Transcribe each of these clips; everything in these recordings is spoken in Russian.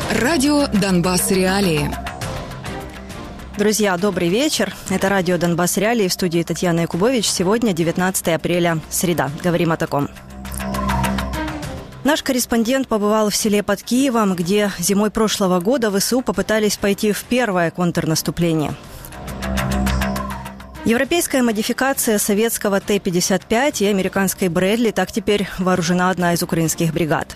Радио «Донбасс. Реалии». Друзья, добрый вечер. Это радио «Донбасс. Реалии», в студии Татьяна Якубович. Сегодня 19 апреля, среда. Говорим о таком. Наш корреспондент побывал в селе под Киевом, где зимой прошлого года ВСУ попытались пойти в первое контрнаступление. Европейская модификация советского Т-55 и американской Брэдли, так теперь вооружена одна из украинских бригад.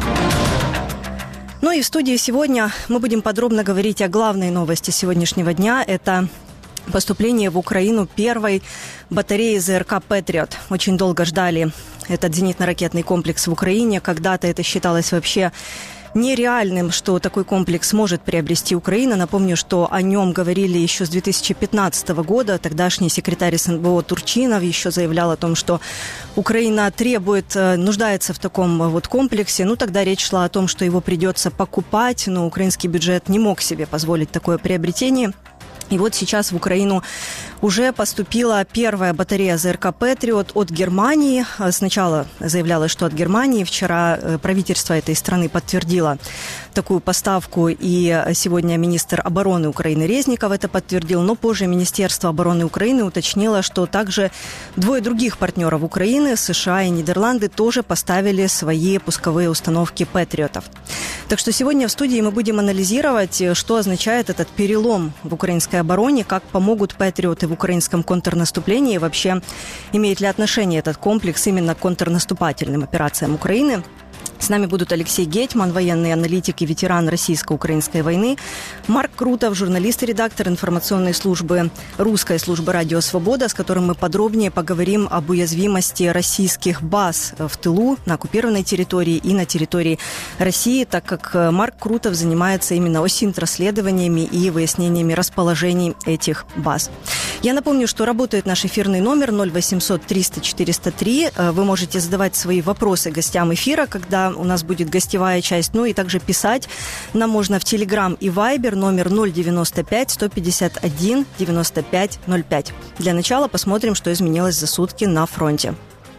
Ну и в студии сегодня мы будем подробно говорить о главной новости сегодняшнего дня. Это поступление в Украину первой батареи ЗРК «Патриот». Очень долго ждали этот зенитно-ракетный комплекс в Украине. Когда-то это считалось вообще нереальным, что такой комплекс может приобрести Украина. Напомню, что о нем говорили еще с 2015 года. Тогдашний секретарь СНБО Турчинов еще заявлял о том, что Украина нуждается в таком вот комплексе. Ну, тогда речь шла о том, что его придется покупать, но украинский бюджет не мог себе позволить такое приобретение. И вот сейчас в Украину уже поступила первая батарея ЗРК «Патриот» от Германии. Сначала заявлялось, что от Германии. Вчера правительство этой страны подтвердило такую поставку, и сегодня министр обороны Украины Резников это подтвердил. Но позже Министерство обороны Украины уточнило, что также двое других партнеров Украины, США и Нидерланды, тоже поставили свои пусковые установки «Патриотов». Так что сегодня в студии мы будем анализировать, что означает этот перелом в украинской обороне, как помогут «Патриоты» в украинском контрнаступлении, и вообще имеет ли отношение этот комплекс именно к контрнаступательным операциям Украины. С нами будут Алексей Гетьман, военный аналитик и ветеран российско-украинской войны, Марк Крутов, журналист и редактор информационной службы русской службы «Радио Свобода», с которым мы подробнее поговорим об уязвимости российских баз в тылу, на оккупированной территории и на территории России, так как Марк Крутов занимается именно ОСИНТ-расследованиями и выяснениями расположений этих баз. Я напомню, что работает наш эфирный номер 0800 300 403. Вы можете задавать свои вопросы гостям эфира, когда у нас будет гостевая часть. Ну и также писать нам можно в Telegram и Viber номер 095 151 95 05. Для начала посмотрим, что изменилось за сутки на фронте.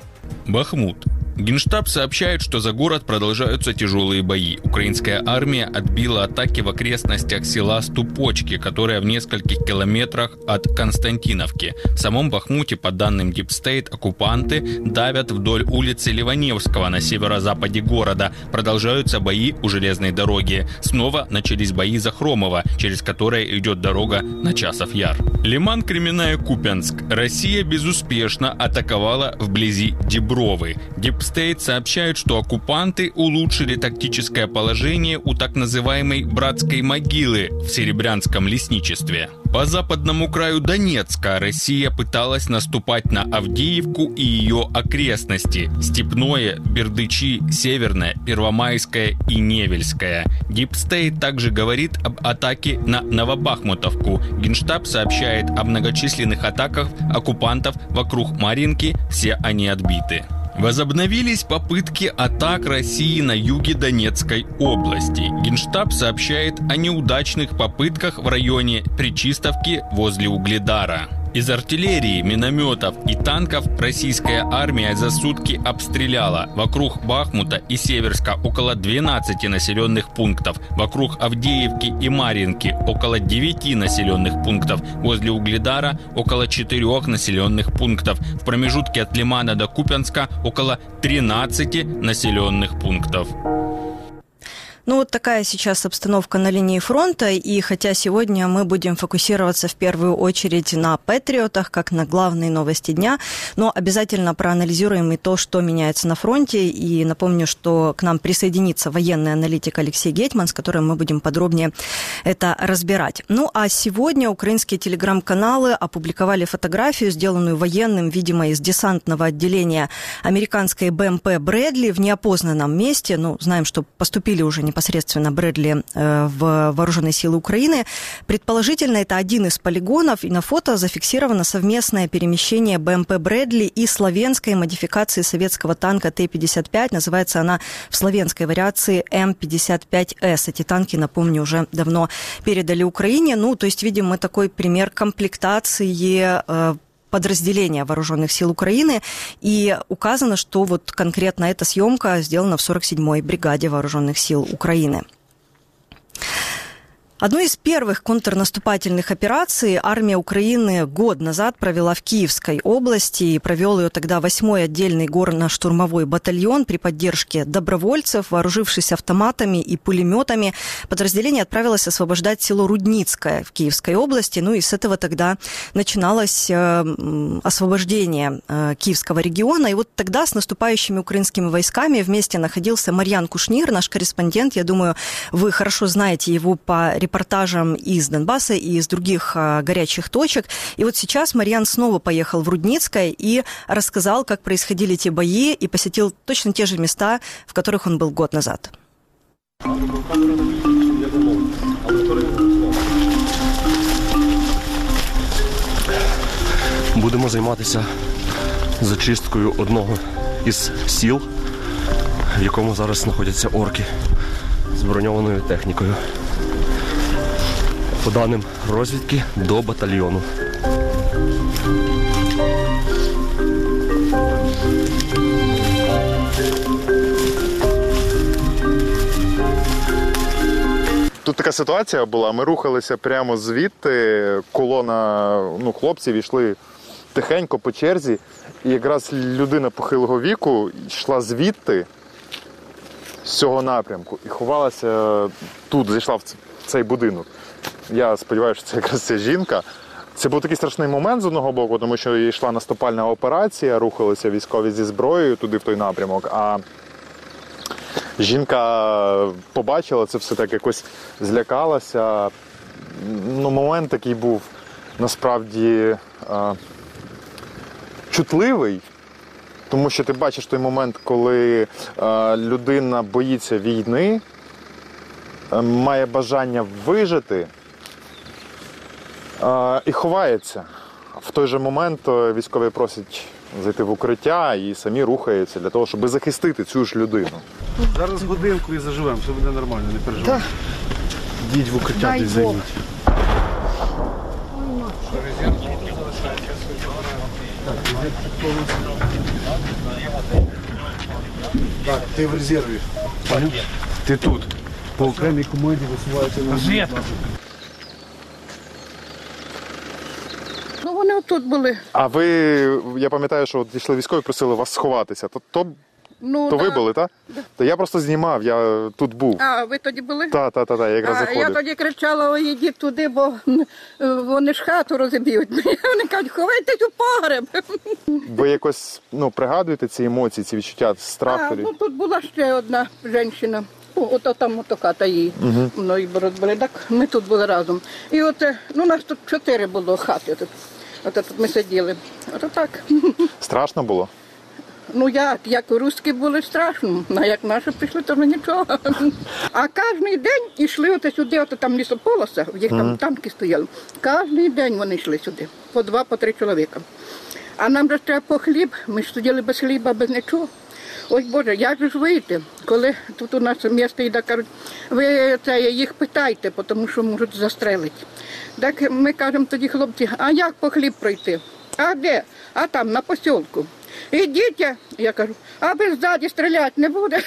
Бахмут. Генштаб сообщает, что за город продолжаются тяжелые бои. Украинская армия отбила атаки в окрестностях села Ступочки, которое в нескольких километрах от Константиновки. В самом Бахмуте, по данным Deep State, оккупанты давят вдоль улицы Ливаневского на северо-западе города. Продолжаются бои у железной дороги. Снова начались бои за Хромово, через которое идет дорога на Часов-Яр. Лиман, Кременная, Купянск. Россия безуспешно атаковала вблизи Дебровы. Deep State сообщает, что оккупанты улучшили тактическое положение у так называемой «братской могилы» в Серебрянском лесничестве. По западному краю Донецка Россия пыталась наступать на Авдеевку и ее окрестности: Степное, Бердычи, Северное, Первомайское и Невельское. Deep State также говорит об атаке на Новобахмутовку. Генштаб сообщает о многочисленных атаках оккупантов вокруг Марьинки, все они отбиты. Возобновились попытки атак России на юге Донецкой области. Генштаб сообщает о неудачных попытках в районе Пречистовки возле Угледара. Из артиллерии, минометов и танков российская армия за сутки обстреляла вокруг Бахмута и Северска около 12 населенных пунктов, вокруг Авдеевки и Марьинки около 9 населенных пунктов, возле Угледара около 4 населенных пунктов, в промежутке от Лимана до Купянска около 13 населенных пунктов. Ну, вот такая сейчас обстановка на линии фронта, и хотя сегодня мы будем фокусироваться в первую очередь на «Патриотах», как на главной новости дня, но обязательно проанализируем и то, что меняется на фронте, и напомню, что к нам присоединится военный аналитик Алексей Гетьман, с которым мы будем подробнее это разбирать. Ну, а сегодня украинские телеграм-каналы опубликовали фотографию, сделанную военным, видимо, из десантного отделения американской БМП «Брэдли» в неопознанном месте. Ну, знаем, что поступили уже непосредственно Брэдли в вооруженные силы Украины. Предположительно, это один из полигонов, и на фото зафиксировано совместное перемещение БМП «Брэдли» и славянской модификации советского танка Т-55. Называется она в славянской вариации М-55С. Эти танки, напомню, уже давно передали Украине. Ну, то есть, видим мы такой пример комплектации подразделения вооруженных сил Украины, и указано, что вот конкретно эта съемка сделана в 47-й бригаде вооруженных сил Украины. Одну из первых контрнаступательных операций армия Украины год назад провела в Киевской области, и провел ее тогда 8-й отдельный горно-штурмовой батальон при поддержке добровольцев, вооружившись автоматами и пулеметами. Подразделение отправилось освобождать село Рудницкое в Киевской области, ну и с этого тогда начиналось освобождение Киевского региона. И вот тогда с наступающими украинскими войсками вместе находился Марьян Кушнир, наш корреспондент. Я думаю, вы хорошо знаете его по репортажам из Донбасса и из других горячих точек. И вот сейчас Марьян снова поехал в Рудницкое и рассказал, как происходили те бои, и посетил точно те же места, в которых он был год назад. Будемо займатися зачисткою одного із сіл, в якому зараз знаходяться орки з броньованою технікою. По даним розвідки, до батальйону. Тут така ситуація була, ми рухалися прямо звідти, колона хлопців йшли тихенько по черзі, і якраз людина похилого віку йшла звідти, з цього напрямку, і ховалася тут, зайшла в цей будинок. Я сподіваюся, що це якраз ця жінка. Це був такий страшний момент з одного боку, тому що йшла наступальна операція, рухалися військові зі зброєю туди в той напрямок, а жінка побачила це все, так якось злякалася. Момент такий був насправді чутливий, тому що ти бачиш той момент, коли людина боїться війни, має бажання вижити і ховається. В той же момент військові просять зайти в укриття і самі рухаються для того, щоб захистити цю ж людину. Зараз годинку і заживемо, все буде нормально, не переживайте. Йдіть в укриття, десь займіть. Так, ти в резерві. Ти тут. По окремій команді висуваються на розвідку. Ну, вони тут були. А ви, я пам'ятаю, що от йшли військові, просили вас сховатися. То ви були, так? Да. То я просто знімав, я тут був. А, ви тоді були? Так, я якраз заходив. Я тоді кричала, йдіть туди, бо вони ж хату розіб'ють. Вони кажуть, ховайтесь у погреб. Ви якось пригадуєте ці емоції, ці відчуття страху? Ну, тут була ще одна жінка. Ото там хата її. Мною розбили. Так, ми тут були разом. І у нас тут 4 було хати. Тут ми сиділи. Ото так. Страшно було? Ну як русські були страшно, а як наші прийшли, то нічого. А кожен день йшли сюди, там лісополоса, в їх там танки стояли. Кожен день вони йшли сюди, по 2-3 чоловіка. А нам же треба по хліб, ми ж сиділи без хліба, без нічого. Ой, Боже, як же ж вийти, коли тут у нас місто йде, кажуть, ви їх питайте, тому що можуть застрелити. Так ми кажемо тоді, хлопці, а як по хліб пройти? А де? А там, на посілку. Ідіть, я кажу, а ви ззаді стріляти не буде.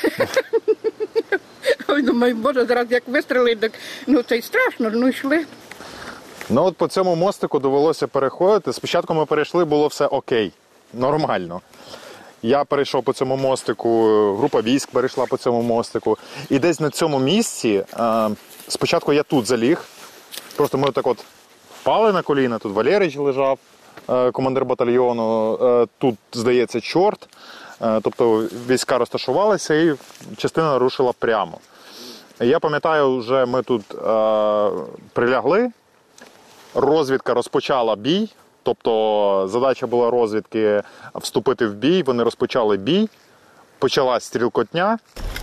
Ой, думаю, Боже, зараз як вистрілить, так, це й страшно, йшли. От по цьому мостику довелося переходити. Спочатку ми перейшли, було все окей, нормально. Я перейшов по цьому мостику, група військ перейшла по цьому мостику. І десь на цьому місці, спочатку я тут заліг, просто ми отак впали на коліна, тут Валерич лежав, командир батальйону, тут, здається, чорт, тобто війська розташувалися і частина рушила прямо. Я пам'ятаю, вже ми тут прилягли, розвідка розпочала бій, тобто задача була розвідки вступити в бій, вони розпочали бій, почалась стрілкотня.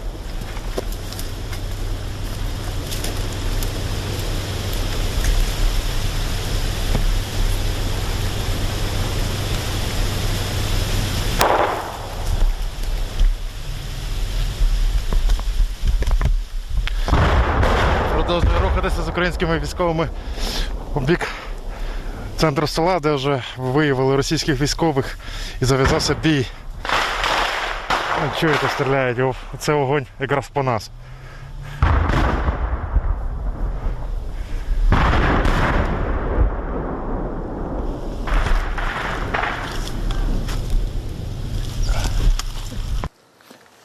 Продовжує рухатися з українськими військовими у бік центру села, де вже виявили російських військових і зав'язався бій. Чуєте, стріляють, це вогонь якраз по нас.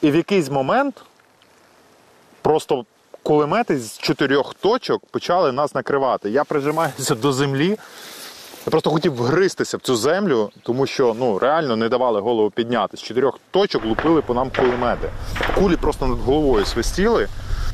І в якийсь момент просто кулемети з 4 точок почали нас накривати. Я прижимаюся до землі. Я просто хотів вгристися в цю землю, тому що реально не давали голову підняти. З 4 точок лупили по нам кулемети. Кулі просто над головою свистіли.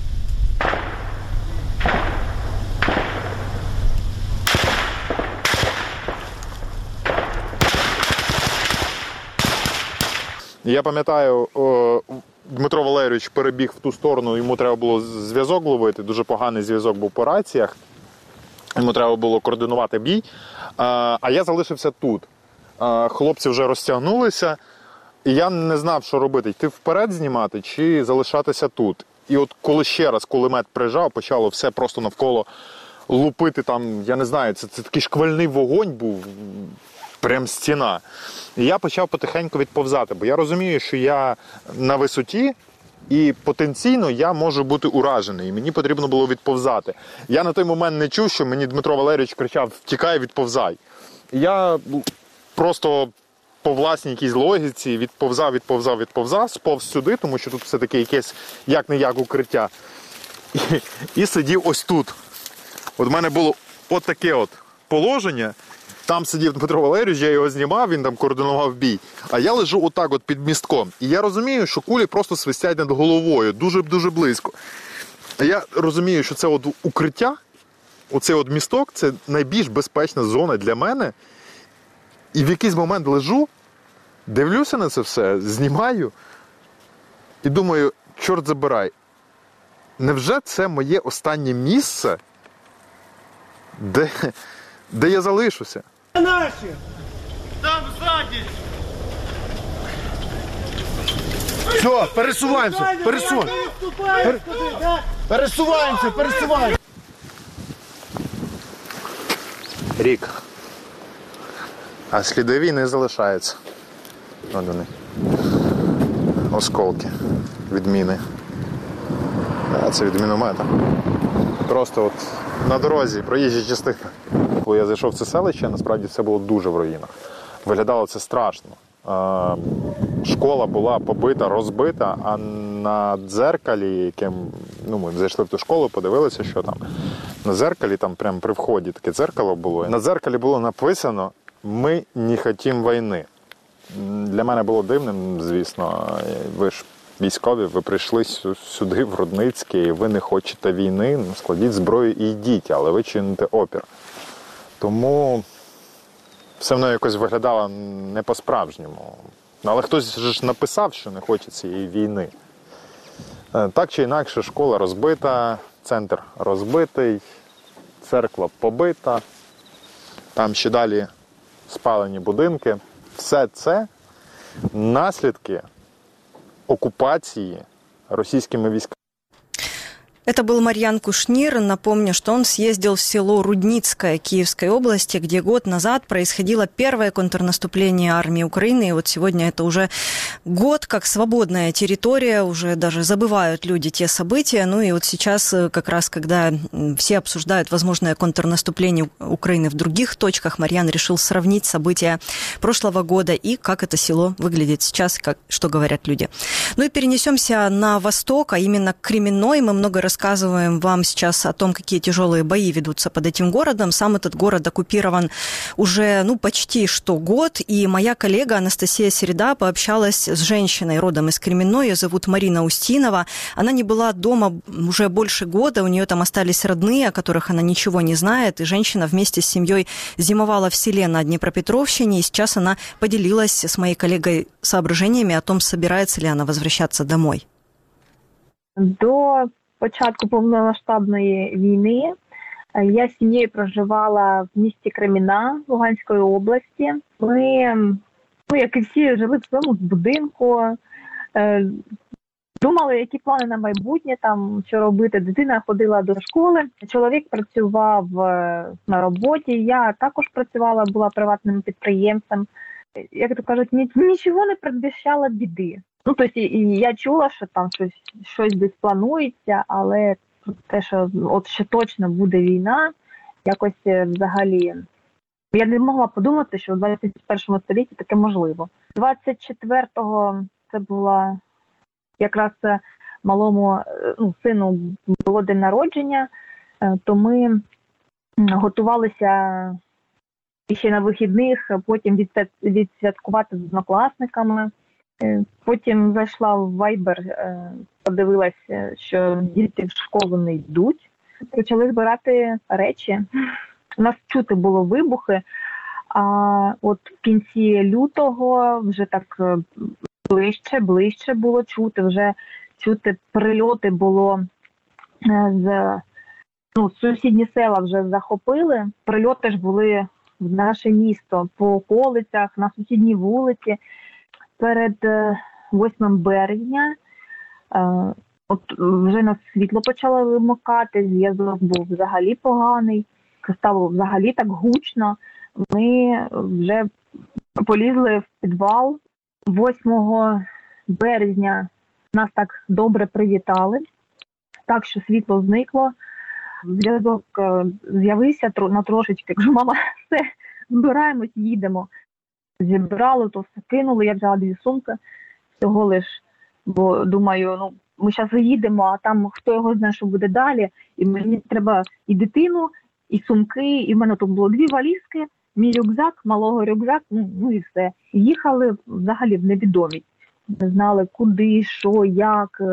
Я пам'ятаю, Дмитро Валерійович перебіг в ту сторону, йому треба було зв'язок ловити, дуже поганий зв'язок був по раціях. Йому треба було координувати бій, а я залишився тут. Хлопці вже розтягнулися, і я не знав, що робити, йти вперед знімати чи залишатися тут. І от коли ще раз кулемет прижав, почало все просто навколо лупити там, я не знаю, це такий шквальний вогонь був, прям стіна. І я почав потихеньку відповзати, бо я розумію, що я на висоті, і потенційно я можу бути уражений, і мені потрібно було відповзати. Я на той момент не чув, що мені Дмитро Валерійович кричав: «Втікай, відповзай». І я просто по власній якійсь логіці відповзав, сповз сюди, тому що тут все-таки якесь як-не-як укриття. І сидів ось тут. От в мене було от таке от положення. Там сидів Дмитро Валерійович, я його знімав, він там координував бій. А я лежу отак от під містком. І я розумію, що кулі просто свистять над головою, дуже-дуже близько. А я розумію, що це от укриття, оцей от місток, це найбільш безпечна зона для мене. І в якийсь момент лежу, дивлюся на це все, знімаю і думаю: чорт забирай, невже це моє останнє місце, де я залишуся? Наші! Там ззаді! Все, пересуваємося! Пересуваємося! Рік. А сліди війни залишаються. От вони. Осколки від міни. А це від міномета. Просто от на дорозі, проїжджа частина. Коли я зайшов в це селище, насправді все було дуже в руїнах. Виглядало це страшно. Школа була побита, розбита, а на дзеркалі, яким ми зайшли в ту школу, подивилися, що там. На дзеркалі, там прямо при вході таке дзеркало було. На дзеркалі було написано: «Ми не хочемо війни». Для мене було дивним, звісно. Ви ж військові, ви прийшли сюди, в Рудницьке, ви не хочете війни, складіть зброю і йдіть, але ви чините опір. Тому все воно якось виглядало не по-справжньому. Але хтось ж написав, що не хоче цієї війни. Так чи інакше, школа розбита, центр розбитий, церква побита, там ще далі спалені будинки. Все це наслідки оккупации российскими войсками. Это был Марьян Кушнир. Напомню, что он съездил в село Рудницкое Киевской области, где год назад происходило первое контрнаступление армии Украины. И вот сегодня это уже год как свободная территория, уже даже забывают люди те события. Ну и вот сейчас, как раз когда все обсуждают возможное контрнаступление Украины в других точках, Марьян решил сравнить события прошлого года и как это село выглядит сейчас, что говорят люди. Ну и перенесемся на восток, а именно к Кременной. Мы много рассказываем вам сейчас о том, какие тяжелые бои ведутся под этим городом. Сам этот город оккупирован уже почти что год. И моя коллега Анастасия Середа пообщалась с женщиной родом из Кременной. Ее зовут Марина Устинова. Она не была дома уже больше года. У нее там остались родные, о которых она ничего не знает. И женщина вместе с семьей зимовала в селе на Днепропетровщине. И сейчас она поделилась с моей коллегой соображениями о том, собирается ли она возвращаться домой. До початку повномасштабної війни я з сім'єю проживала в місті Креміна Луганської області. Ми, як і всі, жили в своєму будинку, думали, які плани на майбутнє, там, що робити. Дитина ходила до школи, чоловік працював на роботі, я також працювала, була приватним підприємцем. Як то кажуть, нічого не передбачало біди. Тобто я чула, що там щось десь планується, але те, що от ще точно буде війна, якось взагалі я не могла подумати, що в 21 столітті таке можливо. 24-го це була якраз малому сину було день народження, то ми готувалися ще на вихідних, потім відсвяткувати з однокласниками. Потім зайшла в Viber, подивилася, що діти в школу не йдуть. Почали збирати речі. У нас чути було вибухи, а от в кінці лютого вже так ближче було чути, вже чути прильоти було сусідні села вже захопили, прильоти ж були в наше місто по околицях, на сусідній вулиці. Перед 8 березня от вже нас світло почало вимикати, зв'язок був взагалі поганий, стало взагалі так гучно. Ми вже полізли в підвал. 8 березня нас так добре привітали, так що світло зникло, зв'язок з'явився на трошечки. Кажу, мама, все, збираємось, їдемо. Зібрали, то все кинули, я взяла 2 сумки, всього лиш, бо думаю, ми зараз заїдемо, а там хто його знає, що буде далі, і мені треба і дитину, і сумки, і в мене тут було 2 валізки, мій рюкзак, малого рюкзак, і все. Їхали взагалі в невідомість, не знали куди, що, як,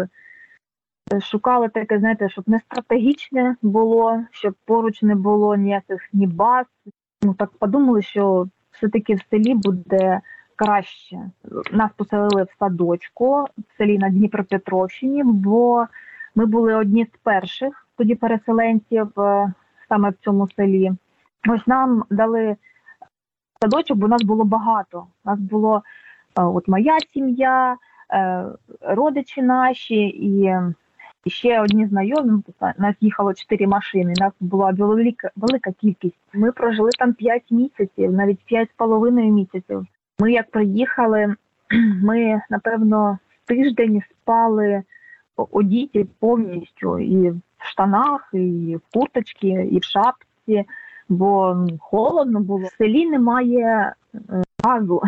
шукали таке, знаєте, щоб не стратегічне було, щоб поруч не було ніяких ні баз. Так подумали, що все-таки в селі буде краще. Нас поселили в садочку в селі на Дніпропетровщині, бо ми були одні з перших тоді переселенців саме в цьому селі. Ось нам дали садочок, бо нас було багато. Нас було от моя сім'я, родичі наші і ще одні знайомі. Нас їхало 4 машини, нас була велика кількість. Ми прожили там 5 місяців, навіть 5,5 місяців. Ми як приїхали, ми, напевно, тиждень спали одіті повністю, і в штанах, і в курточці, і в шапці, бо холодно було. В селі немає газу,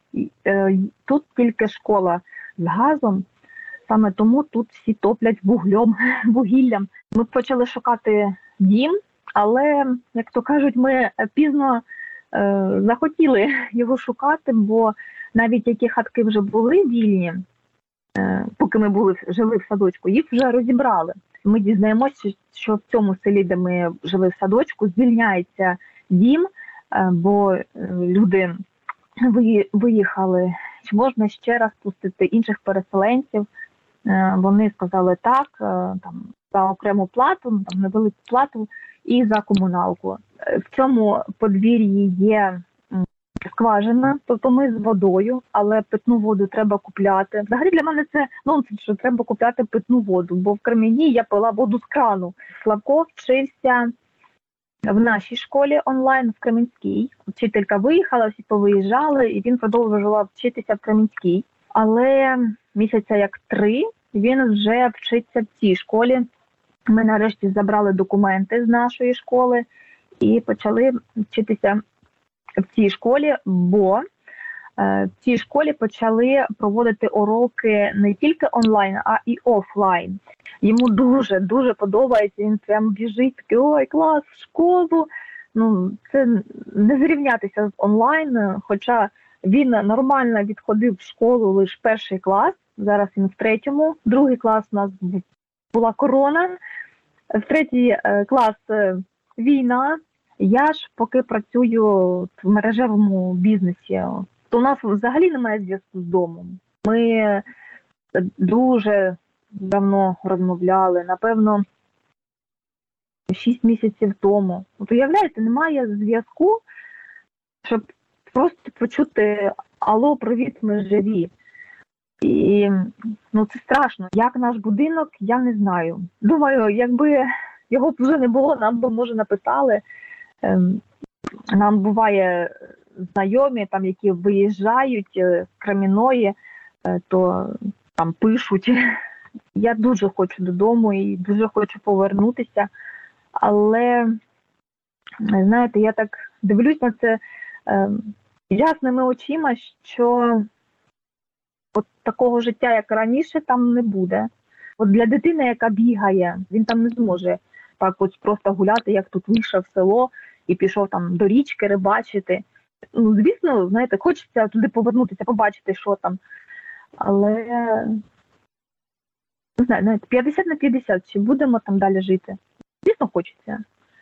тут тільки школа з газом, саме тому тут всі топлять вугіллям. Ми почали шукати дім, але, як то кажуть, ми пізно захотіли його шукати, бо навіть які хатки вже були вільні, поки ми жили в садочку, їх вже розібрали. Ми дізнаємося, що в цьому селі, де ми жили в садочку, звільняється дім, бо люди виїхали. Чи можна ще раз пустити інших переселенців? Вони сказали так, там, за окрему плату, там, невелику плату і за комуналку. В цьому подвір'ї є скважина, тобто ми з водою, але питну воду треба купляти. Взагалі для мене це нонсенс, що треба купляти питну воду, бо в Кремені я пила воду з крану. Славко вчився в нашій школі онлайн в Кременській. Вчителька виїхала, всі повиїжджали, і він продовжував вчитися в Кременській. Але місяця як 3 він вже вчиться в цій школі. Ми нарешті забрали документи з нашої школи і почали вчитися в цій школі, бо в цій школі почали проводити уроки не тільки онлайн, а і офлайн. Йому дуже подобається, він прям біжить, такий, ой, клас, в школу. Це не зрівнятися з онлайн, хоча він нормально відходив в школу лише 1 клас, зараз він в 3-му, 2-й клас у нас була корона, в 3-й клас війна. Я ж поки працюю в мережевому бізнесі, то у нас взагалі немає зв'язку з домом. Ми дуже давно розмовляли, напевно, 6 місяців тому. От уявляєте, немає зв'язку, щоб просто почути «Алло, привіт, ми живі». І це страшно. Як наш будинок, я не знаю. Думаю, якби його б вже не було, нам би, може, написали. Нам буває знайомі, там, які виїжджають з Креміної, то там пишуть. Я дуже хочу додому і дуже хочу повернутися, але, знаєте, я так дивлюсь на це ясними очима, що От такого життя, як раніше, там не буде. От для дитини, яка бігає, він там не зможе так от просто гуляти, як тут вийшов в село і пішов там до річки рибачити. Ну, звісно, знаєте, хочеться туди повернутися, побачити, що там. Але, не знаю, навіть 50 на 50, чи будемо там далі жити. Звісно, хочеться.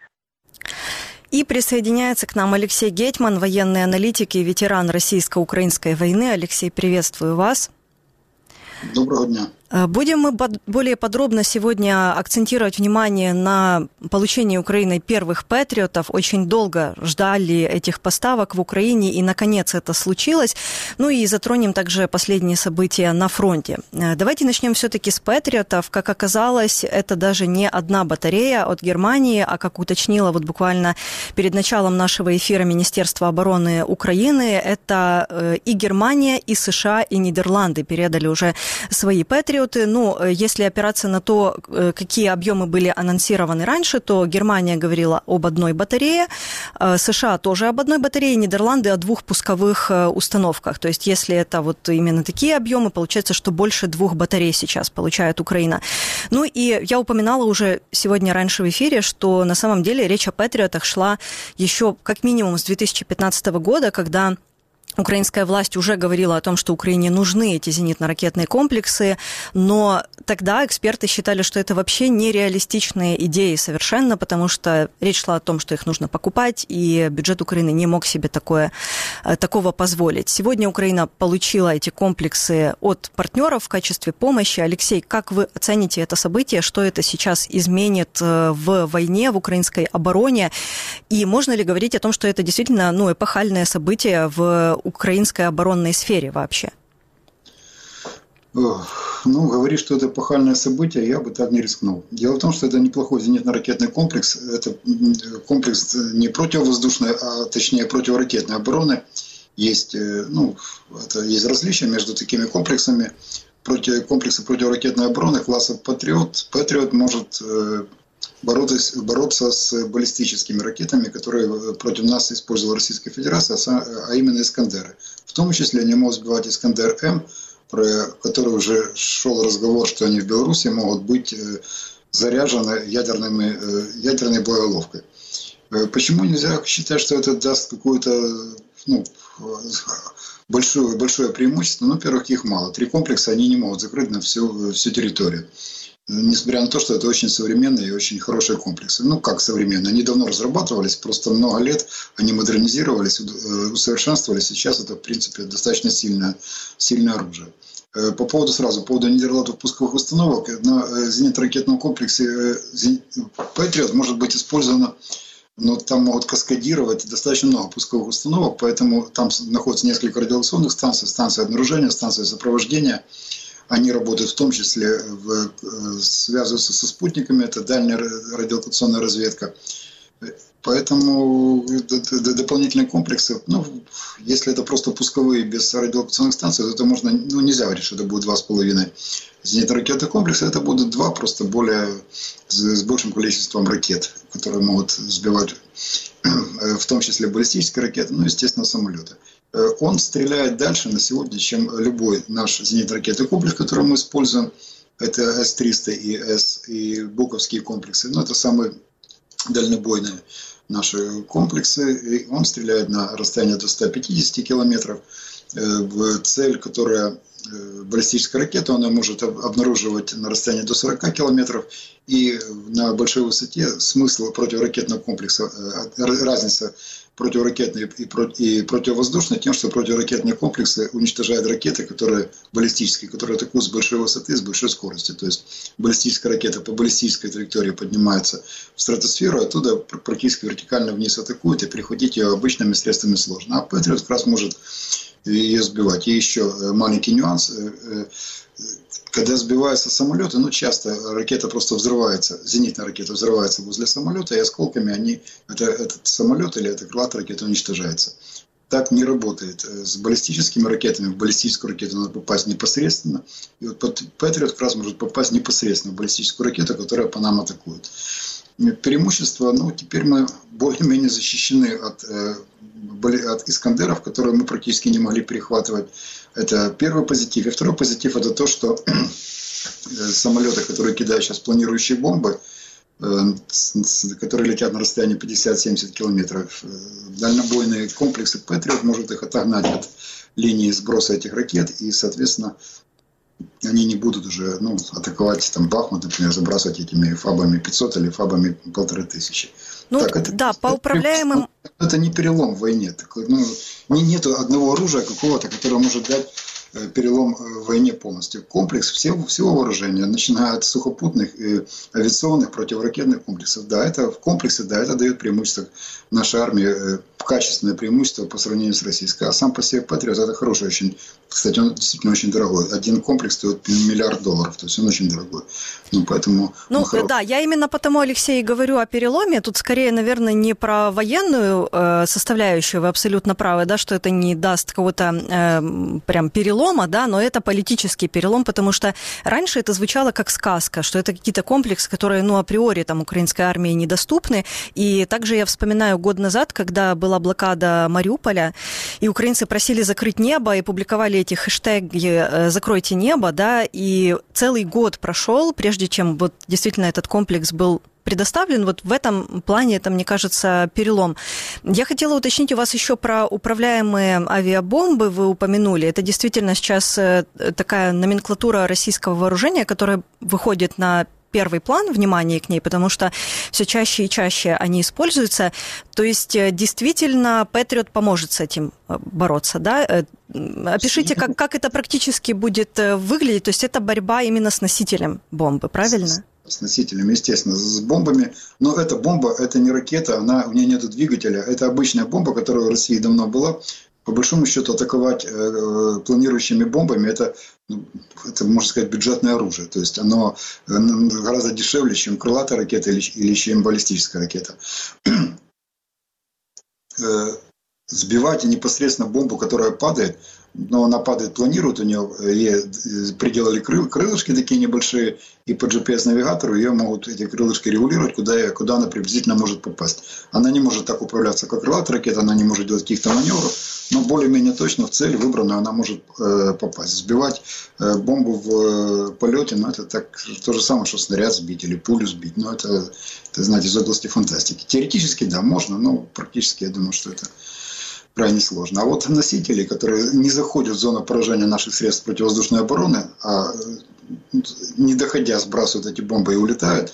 И присоединяется к нам Алексей Гетьман, военный аналитик и ветеран российско-украинской войны. Алексей, приветствую вас. Доброго дня. Будем мы более подробно сегодня акцентировать внимание на получении Украиной первых «Патриотов». Очень долго ждали этих поставок в Украине, и, наконец, это случилось. Ну и затронем также последние события на фронте. Давайте начнем все-таки с «Патриотов». Как оказалось, это даже не одна батарея от Германии, а, как уточнило вот буквально перед началом нашего эфира Министерство обороны Украины, это и Германия, и США, и Нидерланды передали уже свои «Патриоты». Ну, если опираться на то, какие объемы были анонсированы раньше, то Германия говорила об одной батарее, США тоже об одной батарее, Нидерланды о 2 пусковых установках. То есть, если это вот именно такие объемы, получается, что больше 2 батарей сейчас получает Украина. Ну, и я упоминала уже сегодня раньше в эфире, что на самом деле речь о «Патриотах» шла еще как минимум с 2015 года, когда украинская власть уже говорила о том, что Украине нужны эти зенитно-ракетные комплексы, но тогда эксперты считали, что это вообще нереалистичные идеи совершенно, потому что речь шла о том, что их нужно покупать, и бюджет Украины не мог себе такого позволить. Сегодня Украина получила эти комплексы от партнеров в качестве помощи. Алексей, как вы оцените это событие, что это сейчас изменит в войне, в украинской обороне, и можно ли говорить о том, что это действительно эпохальное событие в украинской оборонной сфере вообще? Говорить, что это эпохальное событие, я бы так не рискнул. Дело в том, что это неплохой зенитно-ракетный комплекс. Это комплекс не противовоздушной, а точнее противоракетной обороны. Есть различия между такими комплексами. Комплексы противоракетной обороны класса «Патриот». «Патриот» может бороться с баллистическими ракетами, которые против нас использовала Российская Федерация, а именно «Искандеры». В том числе они могут сбивать «Искандер-М», про который уже шел разговор, что они в Беларуси могут быть заряжены ядерной боеголовкой. Почему нельзя считать, что это даст какое-то большое преимущество? Во-первых, их мало. 3 комплекса они не могут закрыть на всю территорию. Несмотря на то, что это очень современные и очень хорошие комплексы. Как современные? Они давно разрабатывались, просто много лет они модернизировались, усовершенствовались. Сейчас это, в принципе, достаточно сильное оружие. По поводу Нидерландов пусковых установок, на зенитно-ракетном комплексе «Патриот» может быть использовано, но там могут каскадировать достаточно много пусковых установок, поэтому там находится несколько радиолокационных станций, станция обнаружения, станция сопровождения. Они работают в том числе, связываются со спутниками, это дальняя радиолокационная разведка. Поэтому дополнительные комплексы, если это просто пусковые без радиолокационных станций, то это можно, нельзя говорить, что это будет 2,5 зенитно-ракетных комплекса, это будут 2, просто с большим количеством ракет, которые могут сбивать, в том числе баллистические ракеты, естественно, самолеты. Он стреляет дальше на сегодня, чем любой наш зенитно-ракетный комплекс, который мы используем. Это С-300 и Буковские комплексы. Это самые дальнобойные наши комплексы. И он стреляет на расстояние до 150 километров. В цель, которая баллистическая ракета, она может обнаруживать на расстоянии до 40 километров. И на большой высоте смысл противоракетного комплекса, разница противоракетные и противовоздушные тем, что противоракетные комплексы уничтожают ракеты, баллистические, которые атакуют с большой высоты, с большой скоростью. То есть баллистическая ракета по баллистической траектории поднимается в стратосферу, оттуда практически вертикально вниз атакует, и перехватить ее обычными средствами сложно. А «Патриот» как раз может ее сбивать. И еще маленький нюанс. Когда сбиваются самолеты, часто ракета просто взрывается, зенитная ракета взрывается возле самолета, и осколками этот самолет или эта крылатая ракета уничтожается. Так не работает. С баллистическими ракетами в баллистическую ракету надо попасть непосредственно. И вот «Патриот» как раз может попасть непосредственно в баллистическую ракету, которая по нам атакует. преимущество, теперь мы более-менее защищены от «Искандеров», которые мы практически не могли перехватывать. Это первый позитив. И второй позитив – это то, что самолеты, которые кидают сейчас планирующие бомбы, которые летят на расстоянии 50-70 километров, дальнобойные комплексы «Патриот» может их отогнать от линии сброса этих ракет, и, соответственно, они не будут уже атаковать Бахмут, например, забрасывать этими ФАБами 500 или ФАБами 1500. По управляемым... Это не перелом в войне. Нет одного оружия какого-то, которое может дать перелом в войне полностью. Комплекс всего вооружения, начиная от сухопутных и авиационных противоракетных комплексов. Это в комплексе, это дает преимущество нашей армии, качественное преимущество по сравнению с российской. А сам по себе «Патриот» это хороший очень, кстати, он действительно очень дорогой. Один комплекс стоит $1 миллиард, то есть он очень дорогой. Поэтому я именно потому, Алексей, говорю о переломе. Тут скорее, наверное, не про военную составляющую, вы абсолютно правы, что это не даст какого-то прям перелома, но это политический перелом, потому что раньше это звучало как сказка, что это какие-то комплексы, которые, априори украинской армии недоступны. И также я вспоминаю год назад, когда была блокада Мариуполя, и украинцы просили закрыть небо, и публиковали эти хэштеги «Закройте небо», и целый год прошел, прежде чем действительно этот комплекс был предоставлен. В этом плане это, мне кажется, перелом. Я хотела уточнить у вас еще про управляемые авиабомбы, вы упомянули. Это действительно сейчас такая номенклатура российского вооружения, которая выходит на первый план внимания к ней, потому что все чаще и чаще они используются. То есть действительно «Патриот» поможет с этим бороться, Опишите, как это практически будет выглядеть. То есть это борьба именно с носителем бомбы, правильно? С носителем, естественно, с бомбами. Но эта бомба, это не ракета, у нее нет двигателя. Это обычная бомба, которая в России давно была. По большому счету, атаковать планирующими бомбами это, можно сказать, бюджетное оружие. То есть оно гораздо дешевле, чем крылатая ракета или чем баллистическая ракета. Сбивать непосредственно бомбу, которая падает, но она падает, планирует, у нее приделали крылышки такие небольшие, и по GPS-навигатору ее могут, эти крылышки, регулировать, куда она приблизительно может попасть. Она не может так управляться, как крылатая ракета, она не может делать каких-то маневров, но более-менее точно в цель выбранную она может попасть. Сбивать бомбу в полете, это то же самое, что снаряд сбить или пулю сбить. Это знаете, из области фантастики. Теоретически, да, можно, но практически я думаю, что это крайне сложно. А вот носители, которые не заходят в зону поражения наших средств противовоздушной обороны, а не доходя сбрасывают эти бомбы и улетают,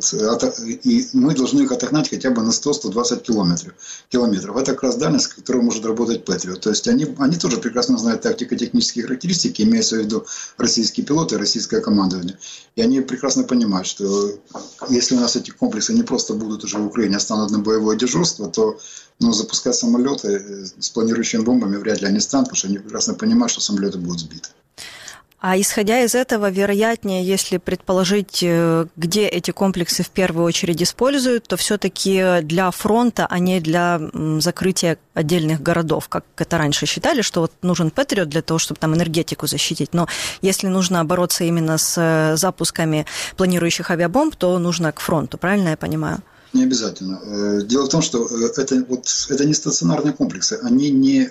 и мы должны их отогнать хотя бы на 100-120 километров. Это как раз дальность, с которой может работать «Патриот». То есть они тоже прекрасно знают тактико-технические характеристики, имеются в виду российские пилоты, российское командование. И они прекрасно понимают, что если у нас эти комплексы не просто будут уже в Украине, а станут на боевое дежурство, то запускать самолеты с планирующими бомбами вряд ли они станут, потому что они прекрасно понимают, что самолеты будут сбиты. А исходя из этого, вероятнее, если предположить, где эти комплексы в первую очередь используют, то все-таки для фронта, а не для закрытия отдельных городов, как это раньше считали, что нужен «Патриот» для того, чтобы там энергетику защитить. Но если нужно бороться именно с запусками планирующих авиабомб, то нужно к фронту, правильно я понимаю? Не обязательно. Дело в том, что это не стационарные комплексы. Они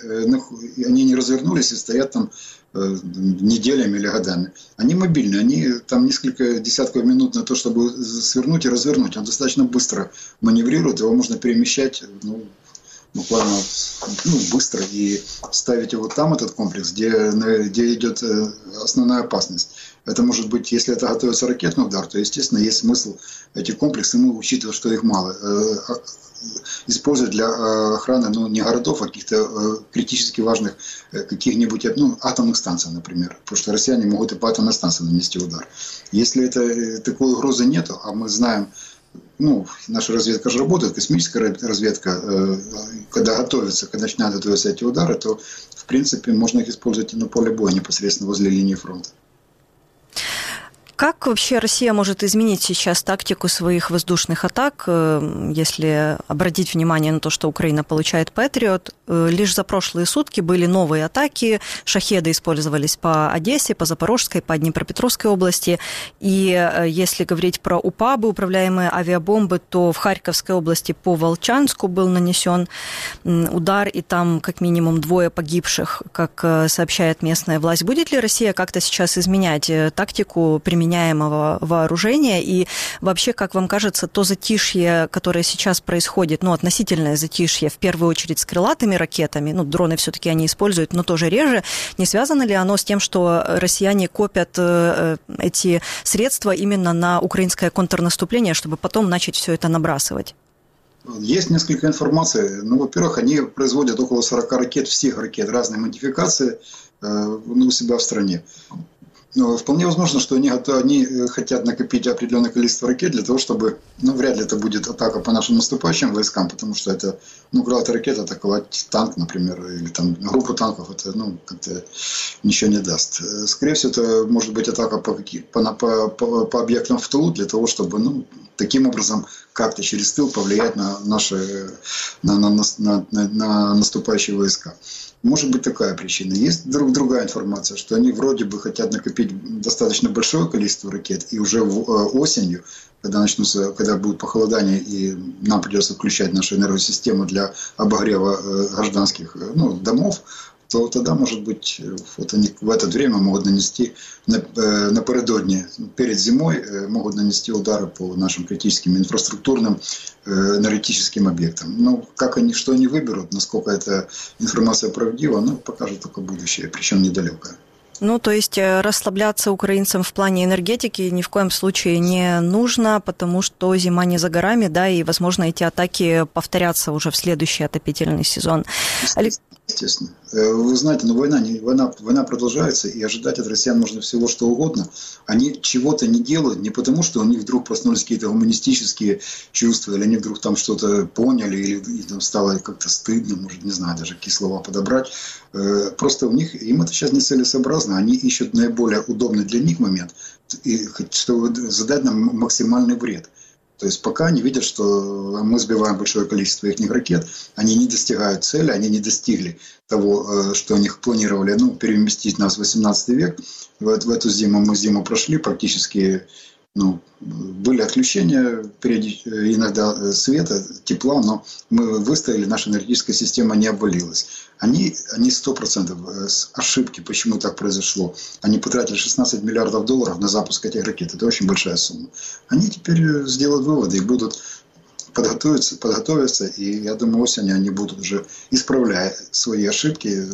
не развернулись и стоят там неделями или годами. Они мобильные, они там несколько десятков минут на то, чтобы свернуть и развернуть. Он достаточно быстро маневрирует, его можно перемещать буквально быстро и ставить его там, этот комплекс, где идет основная опасность. Это может быть, если это готовится ракетный удар, то, естественно, есть смысл эти комплексы, учитывая, что их мало, использовать для охраны, не городов, а каких-то критически важных каких-нибудь, атомных станций, например. Потому что россияне могут и по атомной станции нанести удар. Если такой угрозы нету, а мы знаем, наша разведка же работает, космическая разведка, когда начинают готовиться эти удары, то, в принципе, можно их использовать на поле боя непосредственно возле линии фронта. Как вообще Россия может изменить сейчас тактику своих воздушных атак, если обратить внимание на то, что Украина получает «Патриот»? Лишь за прошлые сутки были новые атаки, шахеды использовались по Одессе, по Запорожской, по Днепропетровской области. И если говорить про УПАБы, управляемые авиабомбы, то в Харьковской области по Волчанску был нанесен удар, и там как минимум 2 погибших, как сообщает местная власть. Будет ли Россия как-то сейчас изменять тактику применяемого вооружения? И вообще, как вам кажется, то затишье, которое сейчас происходит, относительное затишье, в первую очередь с крылатыми ракетами, дроны все-таки они используют, но тоже реже, не связано ли оно с тем, что россияне копят эти средства именно на украинское контрнаступление, чтобы потом начать все это набрасывать? Есть несколько информации. Во-первых, они производят около 40 ракет, всех ракет разной модификации у себя в стране. Но вполне возможно, что они хотят накопить определенное количество ракет для того, чтобы, вряд ли это будет атака по нашим наступающим войскам, потому что это, крылатая ракета атаковать танк, например, или там группу танков, это, как-то ничего не даст. Скорее всего, это может быть атака по объектам в тылу для того, чтобы, таким образом как-то через тыл повлиять на наши, на наступающие войска. Может быть такая причина. Есть другая информация, что они вроде бы хотят накопить достаточно большое количество ракет, и уже осенью, когда будет похолодание, и нам придется включать нашу энергосистему для обогрева гражданских домов, то тогда, может быть, они в это время могут нанести напередодні, перед зимой, могут нанести удары по нашим критическим инфраструктурным энергетическим объектам. Что они выберут, насколько эта информация правдива, покажет только будущее, причем недалекое. То есть расслабляться украинцам в плане энергетики ни в коем случае не нужно, потому что зима не за горами, да, и, возможно, эти атаки повторятся уже в следующий отопительный сезон. Естественно. Вы знаете, война продолжается, и ожидать от россиян можно всего, что угодно. Они чего-то не делают не потому, что у них вдруг проснулись какие-то гуманистические чувства, или они вдруг там что-то поняли, или им стало как-то стыдно, может, не знаю, даже какие слова подобрать. Просто им это сейчас нецелесообразно. Они ищут наиболее удобный для них момент, чтобы задать нам максимальный вред. То есть пока они видят, что мы сбиваем большое количество их ракет, они не достигают цели, они не достигли того, что они планировали, переместить нас в 18 век. В эту зиму мы зиму прошли, практически были отключения, иногда света, тепла, но мы выстояли, наша энергетическая система не обвалилась. Они 100% с ошибки, почему так произошло. Они потратили $16 миллиардов на запуск этих ракет. Это очень большая сумма. Они теперь сделают выводы и будут подготовиться, и я думаю, осенью они будут уже, исправляя свои ошибки,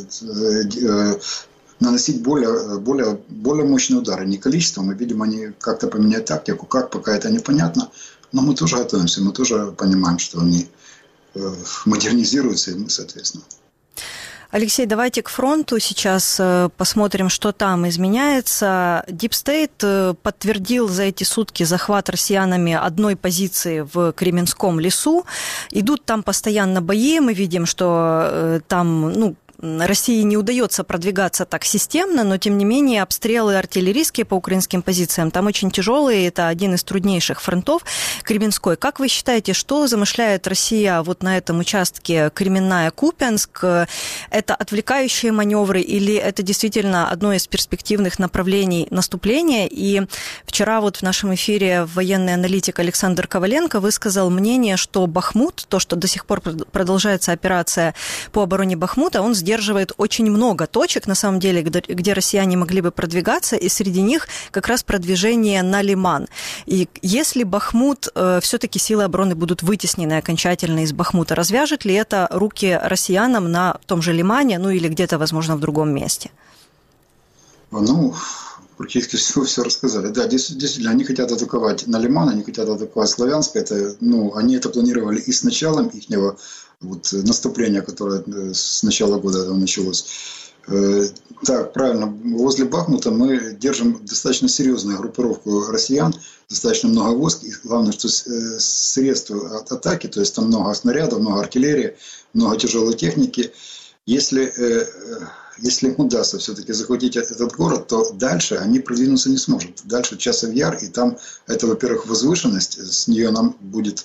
наносить более мощные удары. Не количеством, видимо, они как-то поменяют тактику. Как, пока это непонятно. Но мы тоже готовимся, мы тоже понимаем, что они модернизируются, и мы, соответственно. Алексей, давайте к фронту сейчас посмотрим, что там изменяется. Deep State подтвердил за эти сутки захват россиянами одной позиции в Кременском лесу. Идут там постоянно бои, мы видим, что там, России не удается продвигаться так системно, но, тем не менее, обстрелы артиллерийские по украинским позициям там очень тяжелые. Это один из труднейших фронтов Кременской. Как вы считаете, что замышляет Россия вот на этом участке Кременная-Купянск? Это отвлекающие маневры или это действительно одно из перспективных направлений наступления? И вчера вот в нашем эфире военный аналитик Александр Коваленко высказал мнение, что Бахмут, то, что до сих пор продолжается операция по обороне Бахмута, он сдерживает очень много точек, на самом деле, где россияне могли бы продвигаться, и среди них как раз продвижение на Лиман. И если Бахмут, все-таки силы обороны будут вытеснены окончательно из Бахмута, развяжет ли это руки россиянам на том же Лимане, или где-то, возможно, в другом месте? Практически все рассказали. Да, действительно, они хотят атаковать на Лиман, они хотят атаковать Славянск. Они это планировали и с началом ихнего наступления, которое с начала года началось. Так, правильно, возле Бахмута мы держим достаточно серьезную группировку россиян, достаточно много войск, и главное, что средств атаки, то есть там много снарядов, много артиллерии, много тяжелой техники. Если если им удастся все-таки захватить этот город, то дальше они продвинуться не смогут. Дальше Часов Яр, и там это, во-первых, возвышенность, с нее нам будет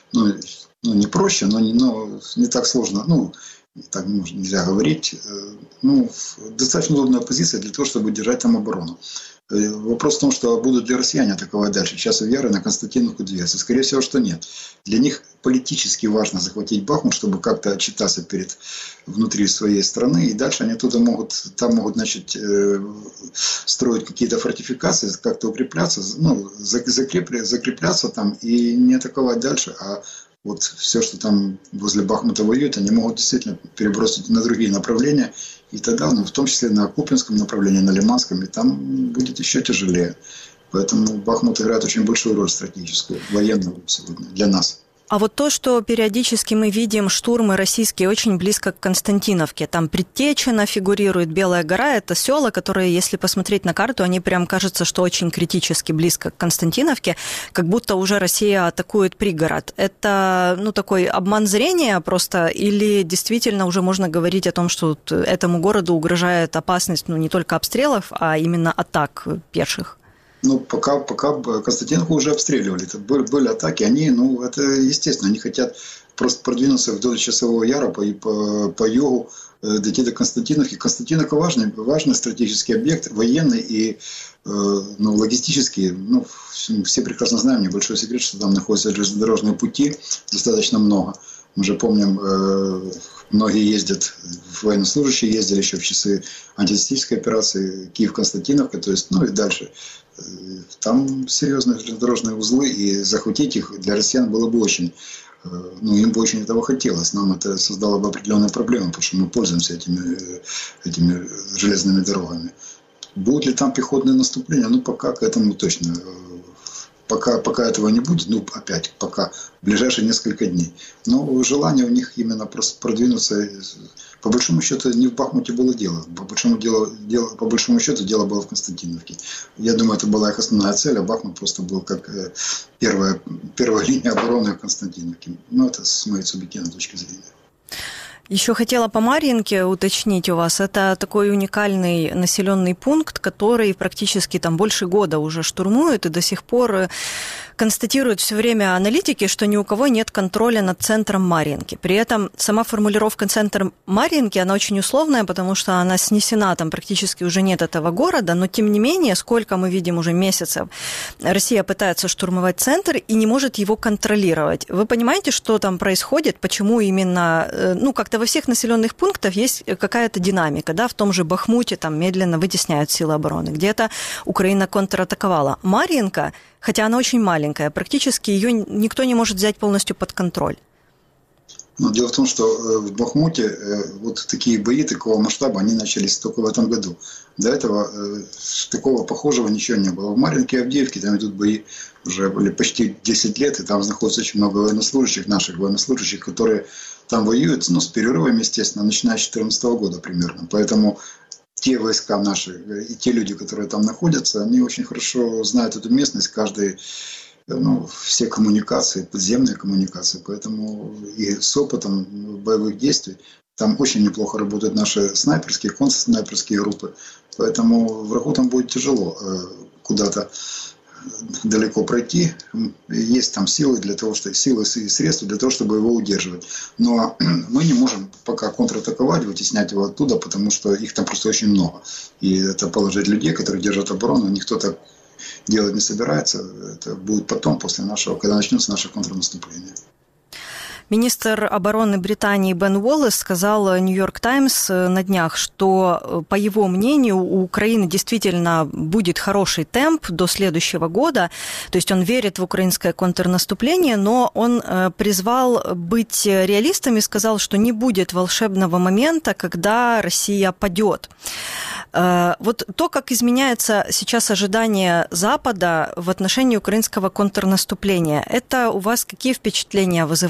не проще, но не так сложно. Так нельзя говорить. Достаточно удобная позиция для того, чтобы держать там оборону. Вопрос в том, что будут ли россияне атаковать дальше Часов Яр и на Константиновку двигаться. Скорее всего, что нет. Для них политически важно захватить Бахмут, чтобы как-то отчитаться внутри своей страны. И дальше они там могут начать строить какие-то фортификации, как-то укрепляться, закрепляться там и не атаковать дальше, а вот все, что там возле Бахмута воюет, они могут действительно перебросить на другие направления. И тогда, в том числе на Купинском направлении, на Лиманском, и там будет еще тяжелее. Поэтому Бахмут играет очень большую роль стратегическую, военную сегодня для нас. А вот то, что периодически мы видим штурмы российские очень близко к Константиновке, там Предтечина фигурирует, Белая гора, это села, которые, если посмотреть на карту, они прям кажется, что очень критически близко к Константиновке, как будто уже Россия атакует пригород. Это, такой обман зрения просто, или действительно уже можно говорить о том, что этому городу угрожает опасность, не только обстрелов, а именно атак пеших? Пока Константиновку уже обстреливали. Это были атаки. Это естественно, они хотят просто продвинуться вдоль Часового Яра по югу, дойти до Константиновки. Константиновка важный стратегический объект, военный и логистический. Все прекрасно знаем, небольшой секрет, что там находятся железнодорожные пути, достаточно много. Мы же помним, многие ездят, военнослужащие ездили еще в часы антитеррористической операции Киев-Константиновка, то есть, и дальше. Там серьезные железнодорожные узлы, и захватить их для россиян было бы очень, им бы очень этого хотелось. Нам это создало бы определенные проблемы, потому что мы пользуемся этими железными дорогами. Будут ли там пехотные наступления? Пока к этому точно. Пока этого не будет, пока в ближайшие несколько дней. Но желание у них именно просто продвинуться. По большому счету, не в Бахмуте было дело. По большому счету, дело было в Константиновке. Я думаю, это была их основная цель, а Бахмут просто был как первая линия обороны в Константиновке. Это с моей субъективной точки зрения. Еще хотела по Марьинке уточнить у вас. Это такой уникальный населенный пункт, который практически там больше года уже штурмуют, и до сих пор констатируют все время аналитики, что ни у кого нет контроля над центром Марьинки. При этом сама формулировка «центр Марьинки», она очень условная, потому что она снесена, там практически уже нет этого города, но тем не менее, сколько мы видим уже месяцев, Россия пытается штурмовать центр и не может его контролировать. Вы понимаете, что там происходит, почему именно, как-то во всех населенных пунктах есть какая-то динамика, да, в том же Бахмуте там медленно вытесняют силы обороны, где-то Украина контратаковала. Марьинка, хотя она очень маленькая, практически ее никто не может взять полностью под контроль. Дело в том, что в Бахмуте вот такие бои такого масштаба, они начались только в этом году. До этого такого похожего ничего не было. В Марьинке и Авдеевке там идут бои уже почти 10 лет, и там находится очень много военнослужащих, наших военнослужащих, которые там воюют, с перерывами, естественно, начиная с 2014 года примерно. Поэтому те войска наши и те люди, которые там находятся, они очень хорошо знают эту местность, все коммуникации, подземные коммуникации. Поэтому и с опытом боевых действий там очень неплохо работают наши снайперские, контрснайперские группы. Поэтому врагу там будет тяжело куда-то далеко пройти. Есть там силы и средства для того, чтобы его удерживать. Но мы не можем пока контратаковать, вытеснять его оттуда, потому что их там просто очень много. И это положить людей, которые держат оборону, никто так делать не собирается. Это будет потом, когда начнется наше контрнаступление. Министр обороны Британии Бен Уоллес сказал «Нью-Йорк Таймс» на днях, что, по его мнению, у Украины действительно будет хороший темп до следующего года. То есть он верит в украинское контрнаступление, но он призвал быть реалистами и сказал, что не будет волшебного момента, когда Россия падет. Вот то, как изменяется сейчас ожидание Запада в отношении украинского контрнаступления, это у вас какие впечатления вызывает?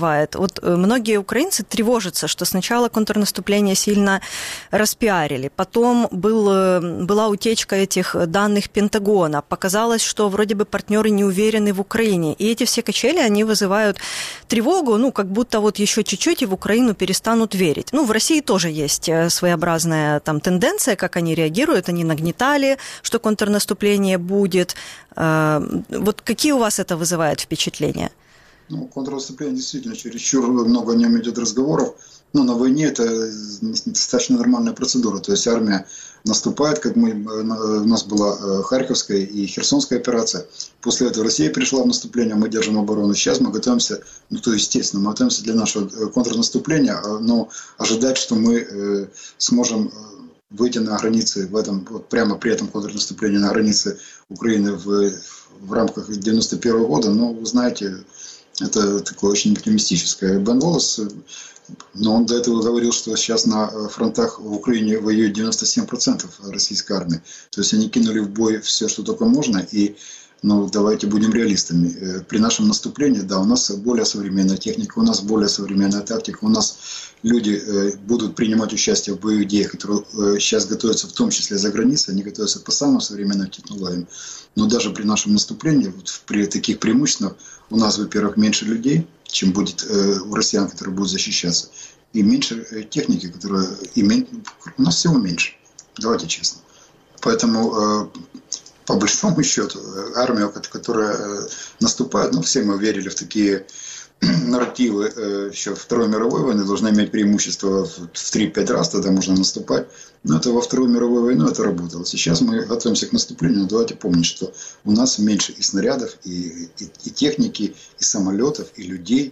Вот многие украинцы тревожатся, что сначала контрнаступление сильно распиарили, потом была утечка этих данных Пентагона, показалось, что вроде бы партнеры не уверены в Украине, и эти все качели, они вызывают тревогу, ну, как будто вот еще чуть-чуть и в Украину перестанут верить. Ну, в России тоже есть своеобразная там тенденция, как они реагируют, они нагнетали, что контрнаступление будет. Вот какие у вас это вызывает впечатления? Ну, контрнаступление действительно чересчур много о нем идет разговоров. Но на войне это достаточно нормальная процедура. То есть армия наступает, как у нас была Харьковская и Херсонская операция. После этого Россия перешла в наступление, мы держим оборону. Сейчас мы готовимся, ну то естественно, мы готовимся для нашего контрнаступления, но ожидать, что мы сможем выйти на границы в этом, вот прямо при этом контрнаступлении на границе Украины в рамках 91 года, ну, вы знаете, это такое очень оптимистическое. Бен Воллес, но он до этого говорил, что сейчас на фронтах в Украине воюет 97% российской армии. То есть они кинули в бой все, что только можно. И, ну, давайте будем реалистами. При нашем наступлении, да, у нас более современная техника, у нас более современная тактика, у нас люди будут принимать участие в боевых действиях, которые сейчас готовятся в том числе за границей, они готовятся по самым современным технологиям. Но даже при нашем наступлении, вот при таких преимуществах, у нас, во-первых, меньше людей, чем будет у россиян, которые будут защищаться, и меньше техники, которая у нас всего меньше, давайте честно. Поэтому, по большому счету, армия, которая наступает, ну, все мы верили в такие нарративы еще Второй мировой войны, должна иметь преимущество в 3-5 раз, тогда можно наступать. Но это во Вторую мировую войну это работало. Сейчас мы готовимся к наступлению, но давайте помнить, что у нас меньше и снарядов, и техники, и самолетов, и людей.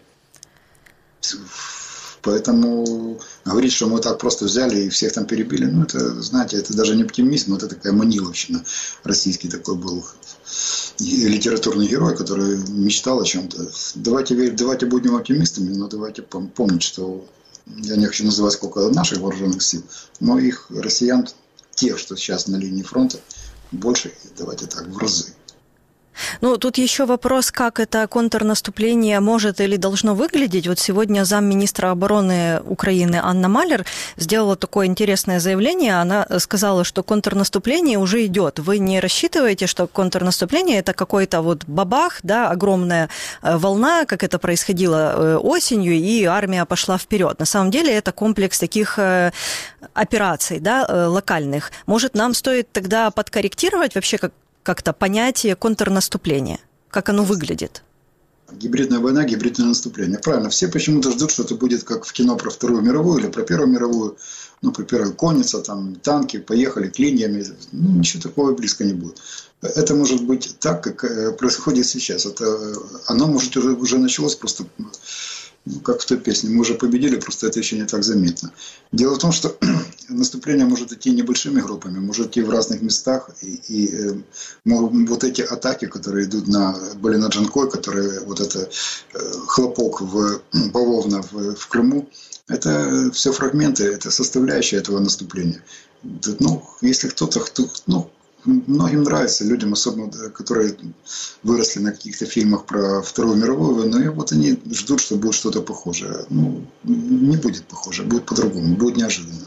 Поэтому говорить, что мы так просто взяли и всех там перебили, ну это, знаете, это даже не оптимизм, это такая маниловщина. Российский такой был литературный герой, который мечтал о чем-то. Давайте будем оптимистами, но давайте помнить, что я не хочу называть сколько наших вооруженных сил, но их россиян, тех, что сейчас на линии фронта, больше, давайте так, в разы. Ну, тут еще вопрос, как это контрнаступление может или должно выглядеть. Вот сегодня замминистра обороны Украины Анна Малер сделала такое интересное заявление. Она сказала, что контрнаступление уже идет. Вы не рассчитываете, что контрнаступление – это какой-то вот бабах, да, огромная волна, как это происходило осенью, и армия пошла вперед. На самом деле это комплекс таких операций, да, локальных. Может, нам стоит тогда подкорректировать вообще как-то понятие контрнаступления, как оно выглядит? Гибридная война, гибридное наступление. Правильно, все почему-то ждут, что это будет как в кино про Вторую мировую или про Первую мировую. Ну, про Первую конница, там танки, поехали клиньями. Ну, ничего такого близко не будет. Это может быть так, как происходит сейчас. Оно может уже началось просто, как в той песне, мы уже победили, просто это еще не так заметно. Дело в том, что наступление может идти небольшими группами, может идти в разных местах, и вот эти атаки, которые идут были на Джанкой, которые вот это хлопок бавовна в Крыму, это все фрагменты, это составляющая этого наступления. Ну, если кто-то, ну, многим нравится, людям, особенно, которые выросли на каких-то фильмах про Вторую мировую войну, и вот они ждут, что будет что-то похожее. Ну, не будет похоже, будет по-другому, будет неожиданно.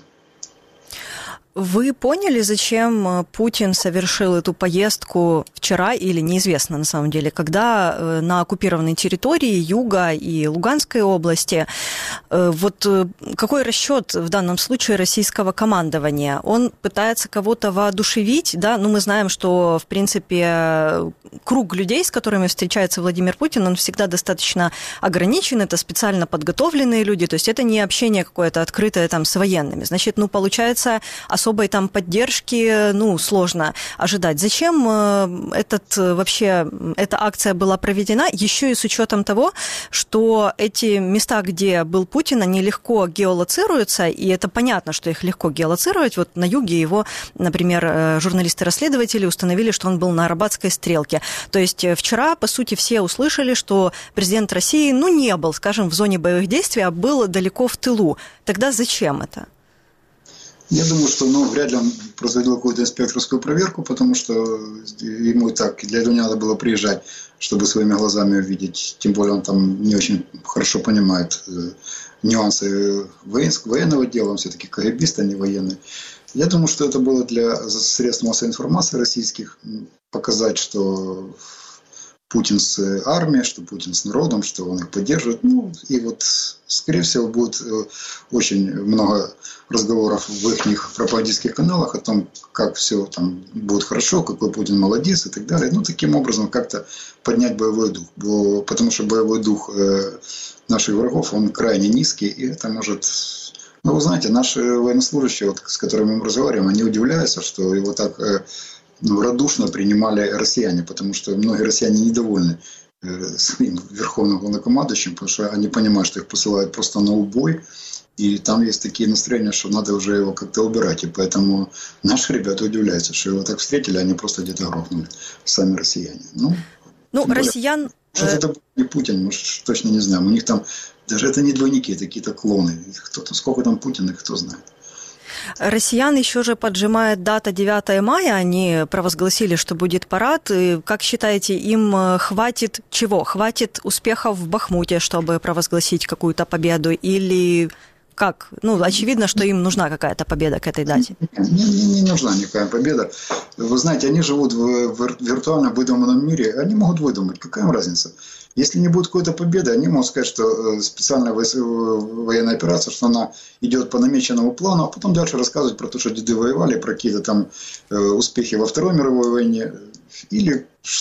Вы поняли, зачем Путин совершил эту поездку вчера, или неизвестно на самом деле, когда на оккупированной территории Юга и Луганской области, вот какой расчет в данном случае российского командования? Он пытается кого-то воодушевить, да? Ну, мы знаем, что, в принципе, круг людей, с которыми встречается Владимир Путин, он всегда достаточно ограничен, это специально подготовленные люди, то есть это не общение какое-то открытое там с военными. Значит, ну, получается, особой там поддержки, ну, сложно ожидать. Зачем эта акция была проведена, еще и с учетом того, что эти места, где был Путин, они легко геолоцируются, и это понятно, что их легко геолоцировать. Вот на юге его, например, журналисты-расследователи установили, что он был на Арабатской стрелке. То есть вчера, по сути, все услышали, что президент России, ну, не был, скажем, в зоне боевых действий, а был далеко в тылу. Тогда зачем это? Я думаю, что вряд ли он производил какую-то инспекторскую проверку, потому что ему и так для этого не надо было приезжать, чтобы своими глазами увидеть. Тем более он там не очень хорошо понимает нюансы военного дела, он все-таки КГБист, а не военный. Я думаю, что это было для средств массовой информации российских показать, что Путин с армией, что Путин с народом, что он их поддерживает. И вот, скорее всего, будет очень много разговоров в их пропагандистских каналах о том, как все там будет хорошо, какой Путин молодец и так далее. Таким образом как-то поднять боевой дух. Потому что боевой дух наших врагов, он крайне низкий, и это может... вы знаете, наши военнослужащие, с которыми мы разговариваем, они удивляются, что его так радушно принимали россияне, потому что многие россияне недовольны своим верховным главнокомандующим, потому что они понимают, что их посылают просто на убой, и там есть такие настроения, что надо уже его как-то убирать, и поэтому наши ребята удивляются, что его так встретили, они просто где-то грохнули, сами россияне. Россиян... Что это не Путин, мы точно не знаем, у них там даже это не двойники, это какие-то клоны, сколько там Путина, кто знает. Россиян еще же поджимает дата 9 мая. Они провозгласили, что будет парад. И, как считаете, им хватит чего? Хватит успехов в Бахмуте, чтобы провозгласить какую-то победу? Или как? Очевидно, что им нужна какая-то победа к этой дате. Не нужна никакая победа. Вы знаете, они живут в виртуально выдуманном мире. Они могут выдумать. Какая им разница? Если не будет какой-то победы, они могут сказать, что специальная военная операция, что она идет по намеченному плану, а потом дальше рассказывать про то, что деды воевали, про какие-то там успехи во Второй мировой войне. Или,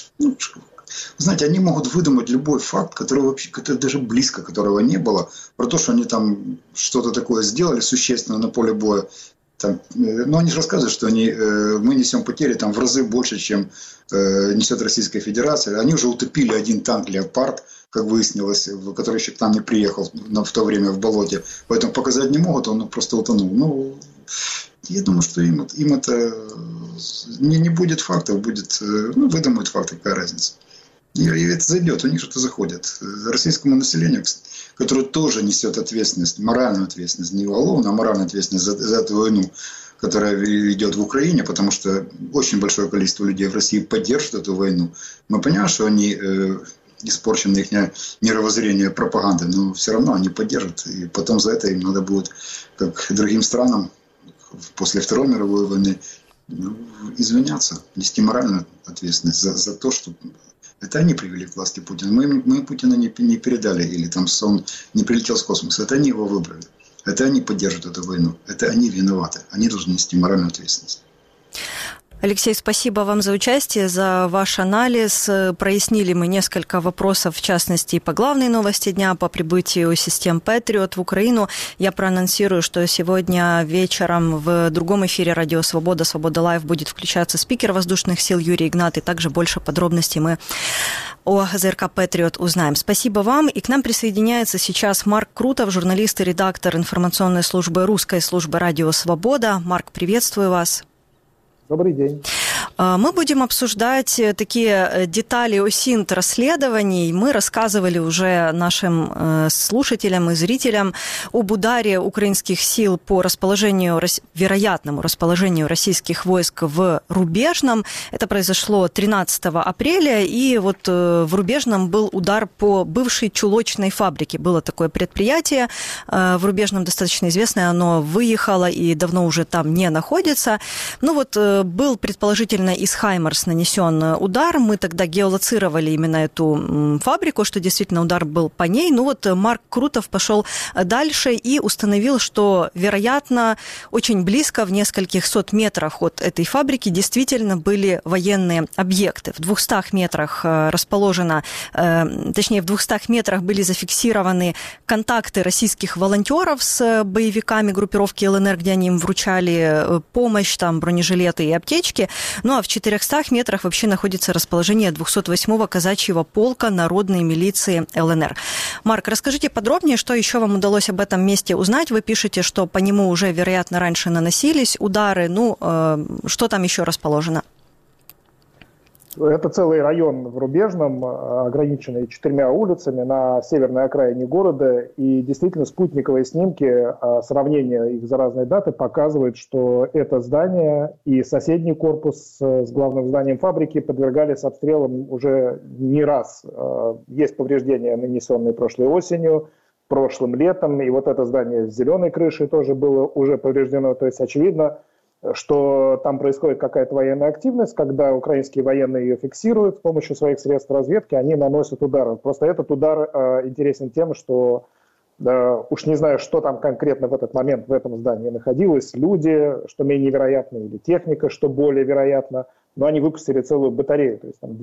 знаете, они могут выдумать любой факт, который даже близко которого не было, про то, что они там что-то такое сделали существенное на поле боя. Они же рассказывают, что мы несем потери там в разы больше, чем несет Российская Федерация. Они уже утопили один танк «Леопард», как выяснилось, который еще к нам не приехал в то время в болоте. Поэтому показать не могут, он просто утонул. Я думаю, что им это не будет фактов, выдумают факты, какая разница. И это зайдет, у них что-то заходит. Российскому населению, которое тоже несет ответственность, моральную ответственность, не уголовную, а моральную ответственность за эту войну, которая идет в Украине, потому что очень большое количество людей в России поддержит эту войну. Мы понимаем, что они испорчено их мировоззрение пропаганды, но все равно они поддержат. И потом за это им надо будет, как другим странам, после Второй мировой войны, извиняться, нести моральную ответственность за то, что это они привели к власти Путина. Мы Путина не передали, или там он не прилетел с космоса. Это они его выбрали. Это они поддержат эту войну. Это они виноваты. Они должны нести моральную ответственность. Алексей, спасибо вам за участие, за ваш анализ. Прояснили мы несколько вопросов, в частности, по главной новости дня, по прибытию систем Patriot в Украину. Я проанонсирую, что сегодня вечером в другом эфире «Радио Свобода», «Свобода Лайв» будет включаться спикер воздушных сил Юрий Игнат, и также больше подробностей мы о ЗРК Patriot узнаем. Спасибо вам. И к нам присоединяется сейчас Марк Крутов, журналист и редактор информационной службы русской службы «Радио Свобода». Марк, приветствую вас. Добрый день. Мы будем обсуждать такие детали ОСИНТ расследований. Мы рассказывали уже нашим слушателям и зрителям об ударе украинских сил по вероятному расположению российских войск в Рубежном. Это произошло 13 апреля, и вот в Рубежном был удар по бывшей чулочной фабрике. Было такое предприятие в Рубежном, достаточно известное, оно выехало и давно уже там не находится. Был предположительно из «Хаймарс» нанесен удар. Мы тогда геолоцировали именно эту фабрику, что действительно удар был по ней. Марк Крутов пошел дальше и установил, что, вероятно, очень близко, в нескольких сот метрах от этой фабрики, действительно были военные объекты. В 200 метрах в 200 метрах были зафиксированы контакты российских волонтеров с боевиками группировки ЛНР, где они им вручали помощь, там, бронежилеты и аптечки. А в 400 метрах вообще находится расположение 208-го казачьего полка народной милиции ЛНР. Марк, расскажите подробнее, что еще вам удалось об этом месте узнать. Вы пишете, что по нему уже, вероятно, раньше наносились удары. Что там еще расположено? Это целый район в Рубежном, ограниченный 4 улицами на северной окраине города. И действительно спутниковые снимки, сравнение их за разные даты показывают, что это здание и соседний корпус с главным зданием фабрики подвергались обстрелам уже не раз. Есть повреждения, нанесенные прошлой осенью, прошлым летом. И вот это здание с зеленой крышей тоже было уже повреждено. То есть очевидно, что там происходит какая-то военная активность, когда украинские военные ее фиксируют с помощью своих средств разведки, они наносят удары. Просто этот удар интересен тем, что уж не знаю, что там конкретно в этот момент в этом здании находилось, люди, что менее вероятно, или техника, что более вероятно, но они выпустили целую батарею, то есть там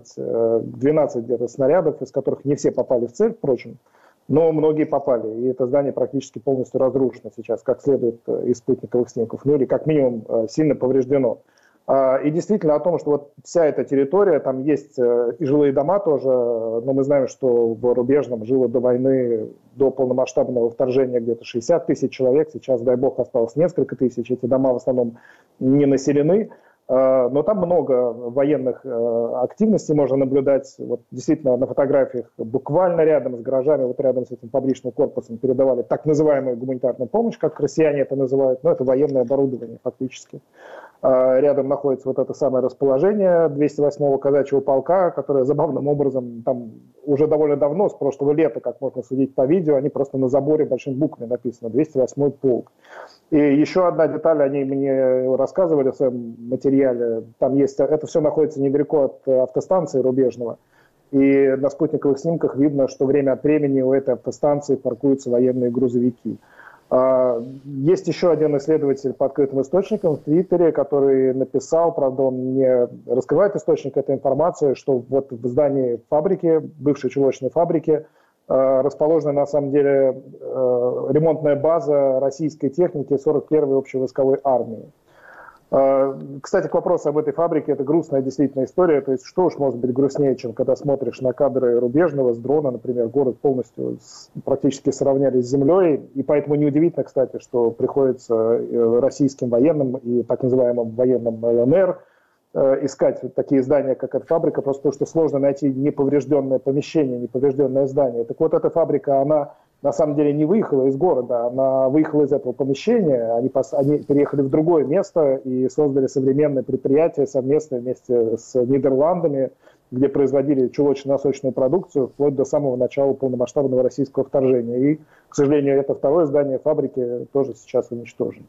12 где-то снарядов, из которых не все попали в цель, впрочем, но многие попали, и это здание практически полностью разрушено сейчас, как следует из спутниковых снимков, ну или как минимум сильно повреждено. И действительно о том, что вот вся эта территория, там есть и жилые дома тоже, но мы знаем, что в Рубежном жило до войны, до полномасштабного вторжения где-то 60 тысяч человек, сейчас, дай бог, осталось несколько тысяч, эти дома в основном не населены. Но там много военных активностей можно наблюдать. Вот действительно на фотографиях буквально рядом с гаражами, вот рядом с этим фабричным корпусом передавали так называемую гуманитарную помощь, как россияне это называют, но это военное оборудование фактически. Рядом находится вот это самое расположение 208-го казачьего полка, которое забавным образом там уже довольно давно, с прошлого лета, как можно судить по видео, они просто на заборе большими буквами написано 208-й полк. И еще одна деталь, они мне рассказывали в своем материале, там есть, это все находится недалеко от автостанции Рубежного, и на спутниковых снимках видно, что время от времени у этой автостанции паркуются военные грузовики. Есть еще один исследователь по открытым источникам в Твиттере, который написал, правда, он не раскрывает источник этой информации, что вот в здании фабрики, бывшей чулочной фабрики, расположена на самом деле ремонтная база российской техники 41-й общевойсковой армии. Кстати, к вопросу об этой фабрике, это грустная действительно история, то есть что уж может быть грустнее, чем когда смотришь на кадры Рубежного с дрона, например, город полностью практически сравняли с землей, и поэтому неудивительно, кстати, что приходится российским военным и так называемым военным ЛНР искать такие здания, как эта фабрика, просто потому что сложно найти неповрежденное помещение, неповрежденное здание. Так вот, эта фабрика, она на самом деле не выехала из города, она выехала из этого помещения, они переехали в другое место и создали современное предприятие совместно вместе с Нидерландами, где производили чулочно-носочную продукцию вплоть до самого начала полномасштабного российского вторжения. И, к сожалению, это второе здание фабрики тоже сейчас уничтожено.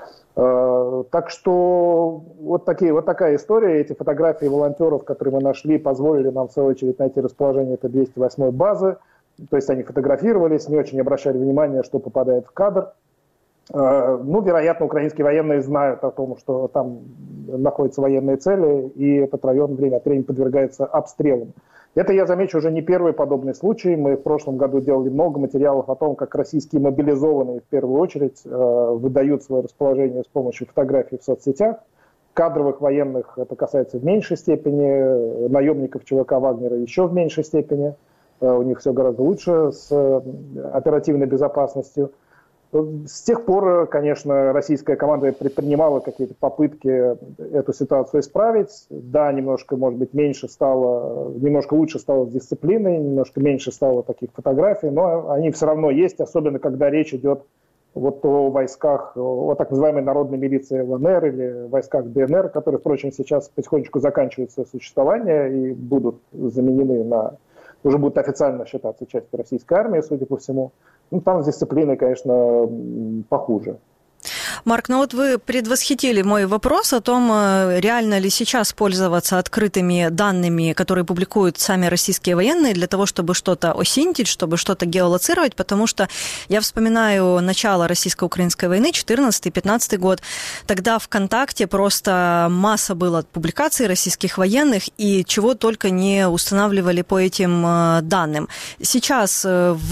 Так что вот такая история. Эти фотографии волонтеров, которые мы нашли, позволили нам в свою очередь найти расположение этой 208-й базы. То есть они фотографировались, не очень обращали внимания, что попадает в кадр. Ну, вероятно, украинские военные знают о том, что там находятся военные цели, и этот район время от времени подвергается обстрелам. Это, я замечу, уже не первый подобный случай. Мы в прошлом году делали много материалов о том, как российские мобилизованные в первую очередь выдают свое расположение с помощью фотографий в соцсетях. Кадровых военных это касается в меньшей степени, наемников ЧВК Вагнера еще в меньшей степени. У них все гораздо лучше с оперативной безопасностью. С тех пор, конечно, российская команда предпринимала какие-то попытки эту ситуацию исправить. Да, немножко, может быть, немножко лучше стало с дисциплиной, немножко меньше стало таких фотографий, но они все равно есть, особенно когда речь идет вот о войсках, о так называемой народной милиции ЛНР или войсках ДНР, которые, впрочем, сейчас потихонечку заканчивают свое существование и будут заменены уже будут официально считаться частью российской армии, судя по всему. Ну, там с дисциплиной, конечно, похуже. Марк, ну вот вы предвосхитили мой вопрос о том, реально ли сейчас пользоваться открытыми данными, которые публикуют сами российские военные, для того, чтобы что-то осинтить, чтобы что-то геолоцировать, потому что я вспоминаю начало российско-украинской войны, 14-15 год, тогда ВКонтакте просто масса было публикаций российских военных, и чего только не устанавливали по этим данным. Сейчас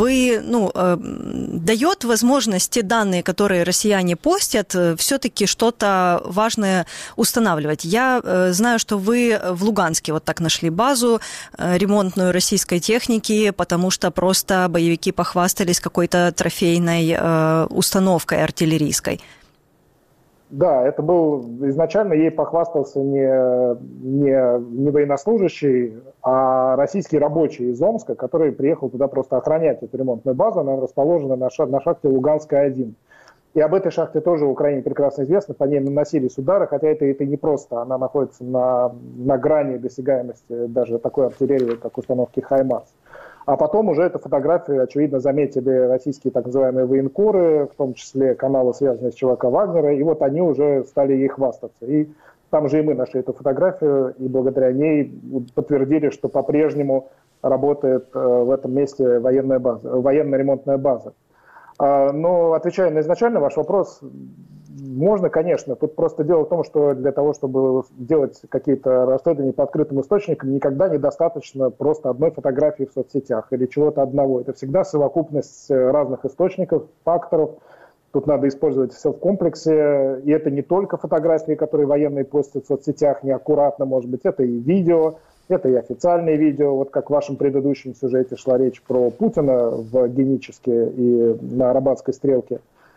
дает возможность те данные, которые россияне постят, все-таки что-то важное устанавливать. Я знаю, что вы в Луганске вот так нашли базу ремонтную российской техники, потому что просто боевики похвастались какой-то трофейной установкой артиллерийской. Да, это был изначально ей похвастался не военнослужащий, а российский рабочий из Омска, который приехал туда просто охранять эту ремонтную базу. Она расположена на шахте Луганская-1. И об этой шахте тоже в Украине прекрасно известно, по ней наносились удары, хотя это не просто, она находится на грани досягаемости даже такой артиллерии, как установки «Хаймарс». А потом уже эту фотографию, очевидно, заметили российские так называемые военкоры, в том числе каналы, связанные с ЧВК Вагнера, и вот они уже стали ей хвастаться. И там же и мы нашли эту фотографию, и благодаря ней подтвердили, что по-прежнему работает в этом месте военно-ремонтная база. Но, отвечая на изначально ваш вопрос, можно, конечно. Тут просто дело в том, что для того, чтобы делать какие-то расследования по открытым источникам, никогда недостаточно просто одной фотографии в соцсетях или чего-то одного. Это всегда совокупность разных источников, факторов. Тут надо использовать все в комплексе. И это не только фотографии, которые военные постят в соцсетях неаккуратно, может быть, это и видео, это и официальные видео. Вот как в вашем предыдущем сюжете шла речь про Путина в Геническе и на Арабатской стрелке.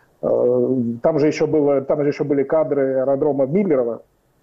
Там же еще были кадры аэродрома Миллерово,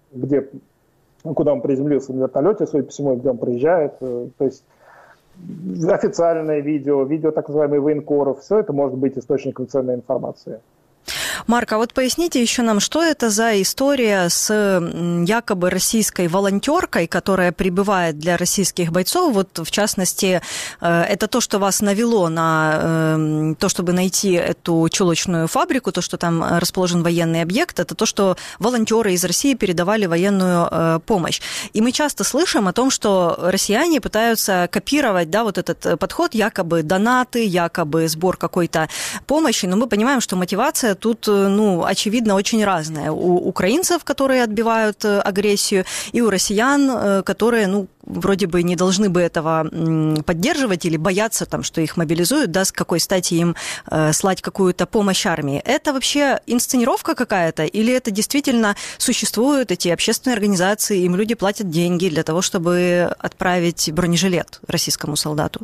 куда он приземлился на вертолете, судя по всему, где он приезжает. То есть официальное видео так называемые военкоров, все это может быть источником ценной информации. Марк, а вот поясните еще нам, что это за история с якобы российской волонтеркой, которая прибывает для российских бойцов? Вот, в частности, это то, что вас навело на то, чтобы найти эту чулочную фабрику, то, что там расположен военный объект, это то, что волонтеры из России передавали военную помощь. И мы часто слышим о том, что россияне пытаются копировать, да, вот этот подход, якобы донаты, якобы сбор какой-то помощи, но мы понимаем, что мотивация тут, очевидно, очень разная. У украинцев, которые отбивают агрессию, и у россиян, которые, вроде бы не должны бы этого поддерживать или бояться, что их мобилизуют, да, с какой стати им слать какую-то помощь армии. Это вообще инсценировка какая-то, или это действительно существуют эти общественные организации, им люди платят деньги для того, чтобы отправить бронежилет российскому солдату?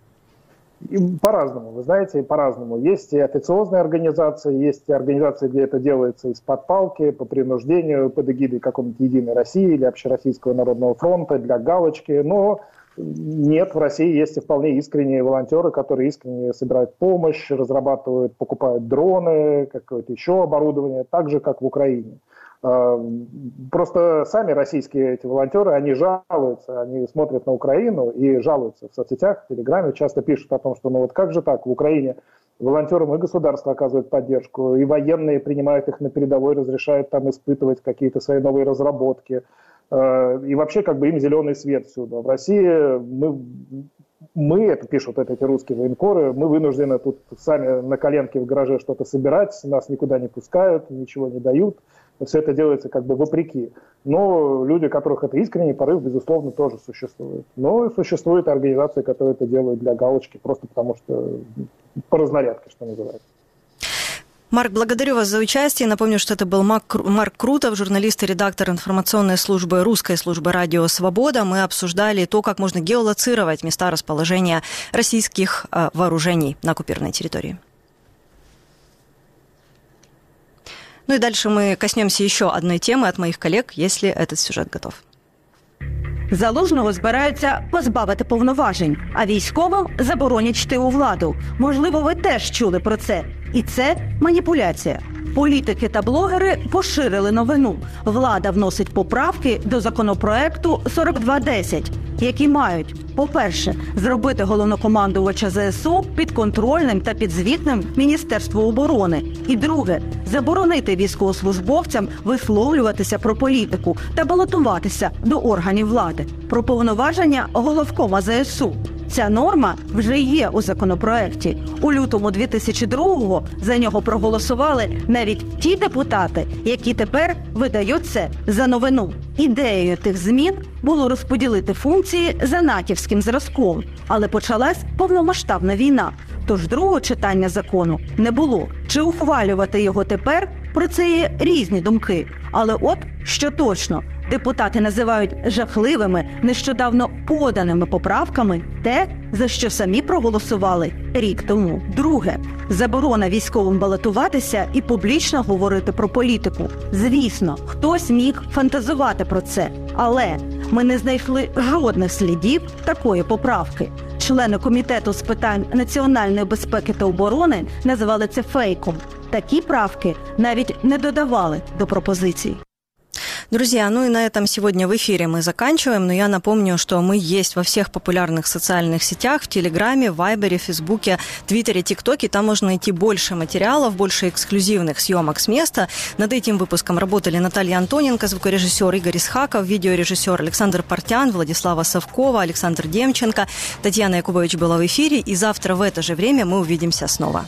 По-разному, вы знаете, по-разному. Есть и официозные организации, есть и организации, где это делается из-под палки, по принуждению, под эгидой какой-нибудь «Единой России» или Общероссийского народного фронта для галочки. Но нет, в России есть и вполне искренние волонтеры, которые искренне собирают помощь, разрабатывают, покупают дроны, какое-то еще оборудование, так же, как в Украине. Просто сами российские эти волонтеры, они жалуются, они смотрят на Украину и жалуются в соцсетях, в Телеграме, часто пишут о том, что как же так, в Украине волонтерам и государство оказывает поддержку, и военные принимают их на передовой, разрешают там испытывать какие-то свои новые разработки, и вообще им зеленый свет всюду. В России мы, это пишут эти русские военкоры, мы вынуждены тут сами на коленке в гараже что-то собирать, нас никуда не пускают, ничего не дают. Все это делается вопреки. Но люди, у которых это искренний порыв, безусловно, тоже существуют. Но существуют организации, которые это делают для галочки, просто потому что по разнарядке, что называется. Марк, благодарю вас за участие. Напомню, что это был Марк Крутов, журналист и редактор информационной службы русской службы «Радио Свобода». Мы обсуждали то, как можно геолоцировать места расположения российских вооружений на оккупированной территории. И дальше мы коснемся еще одной темы от моих коллег, если этот сюжет готов. Залужного збираються позбавити повноважень, а військовим заборонять йти у владу. Можливо, ви теж чули про це. І це маніпуляція. Політики та блогери поширили новину. Влада вносить поправки до законопроекту 4210, які мають, по-перше, зробити головнокомандувача ЗСУ підконтрольним та підзвітним Міністерству оборони. І друге, заборонити військовослужбовцям висловлюватися про політику та балотуватися до органів влади. Про повноваження головкома ЗСУ. Ця норма вже є у законопроекті. У лютому 2002-го за нього проголосували навіть ті депутати, які тепер видають це за новину. Ідеєю тих змін було розподілити функції за натівським зразком, але почалась повномасштабна війна. Тож другого читання закону не було. Чи ухвалювати його тепер? Про це є різні думки. Але от, що точно, Депутати називають жахливими, нещодавно поданими поправками те, за що самі проголосували рік тому. Друге – заборона військовим балотуватися і публічно говорити про політику. Звісно, хтось міг фантазувати про це, але ми не знайшли жодних слідів такої поправки. Члени Комітету з питань національної безпеки та оборони називали це фейком. Такі правки навіть не додавали до пропозицій. Друзья, ну и на этом сегодня в эфире мы заканчиваем, но я напомню, что мы есть во всех популярных социальных сетях, в Телеграме, в Вайбере, в Фейсбуке, Твиттере, ТикТоке. Там можно найти больше материалов, больше эксклюзивных съемок с места. Над этим выпуском работали Наталья Антоненко, звукорежиссер Игорь Исхаков, видеорежиссер Александр Портян, Владислава Совкова, Александр Демченко. Татьяна Якубович была в эфире, и завтра в это же время мы увидимся снова.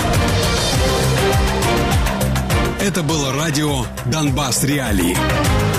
Это было радио «Донбасс Реалии».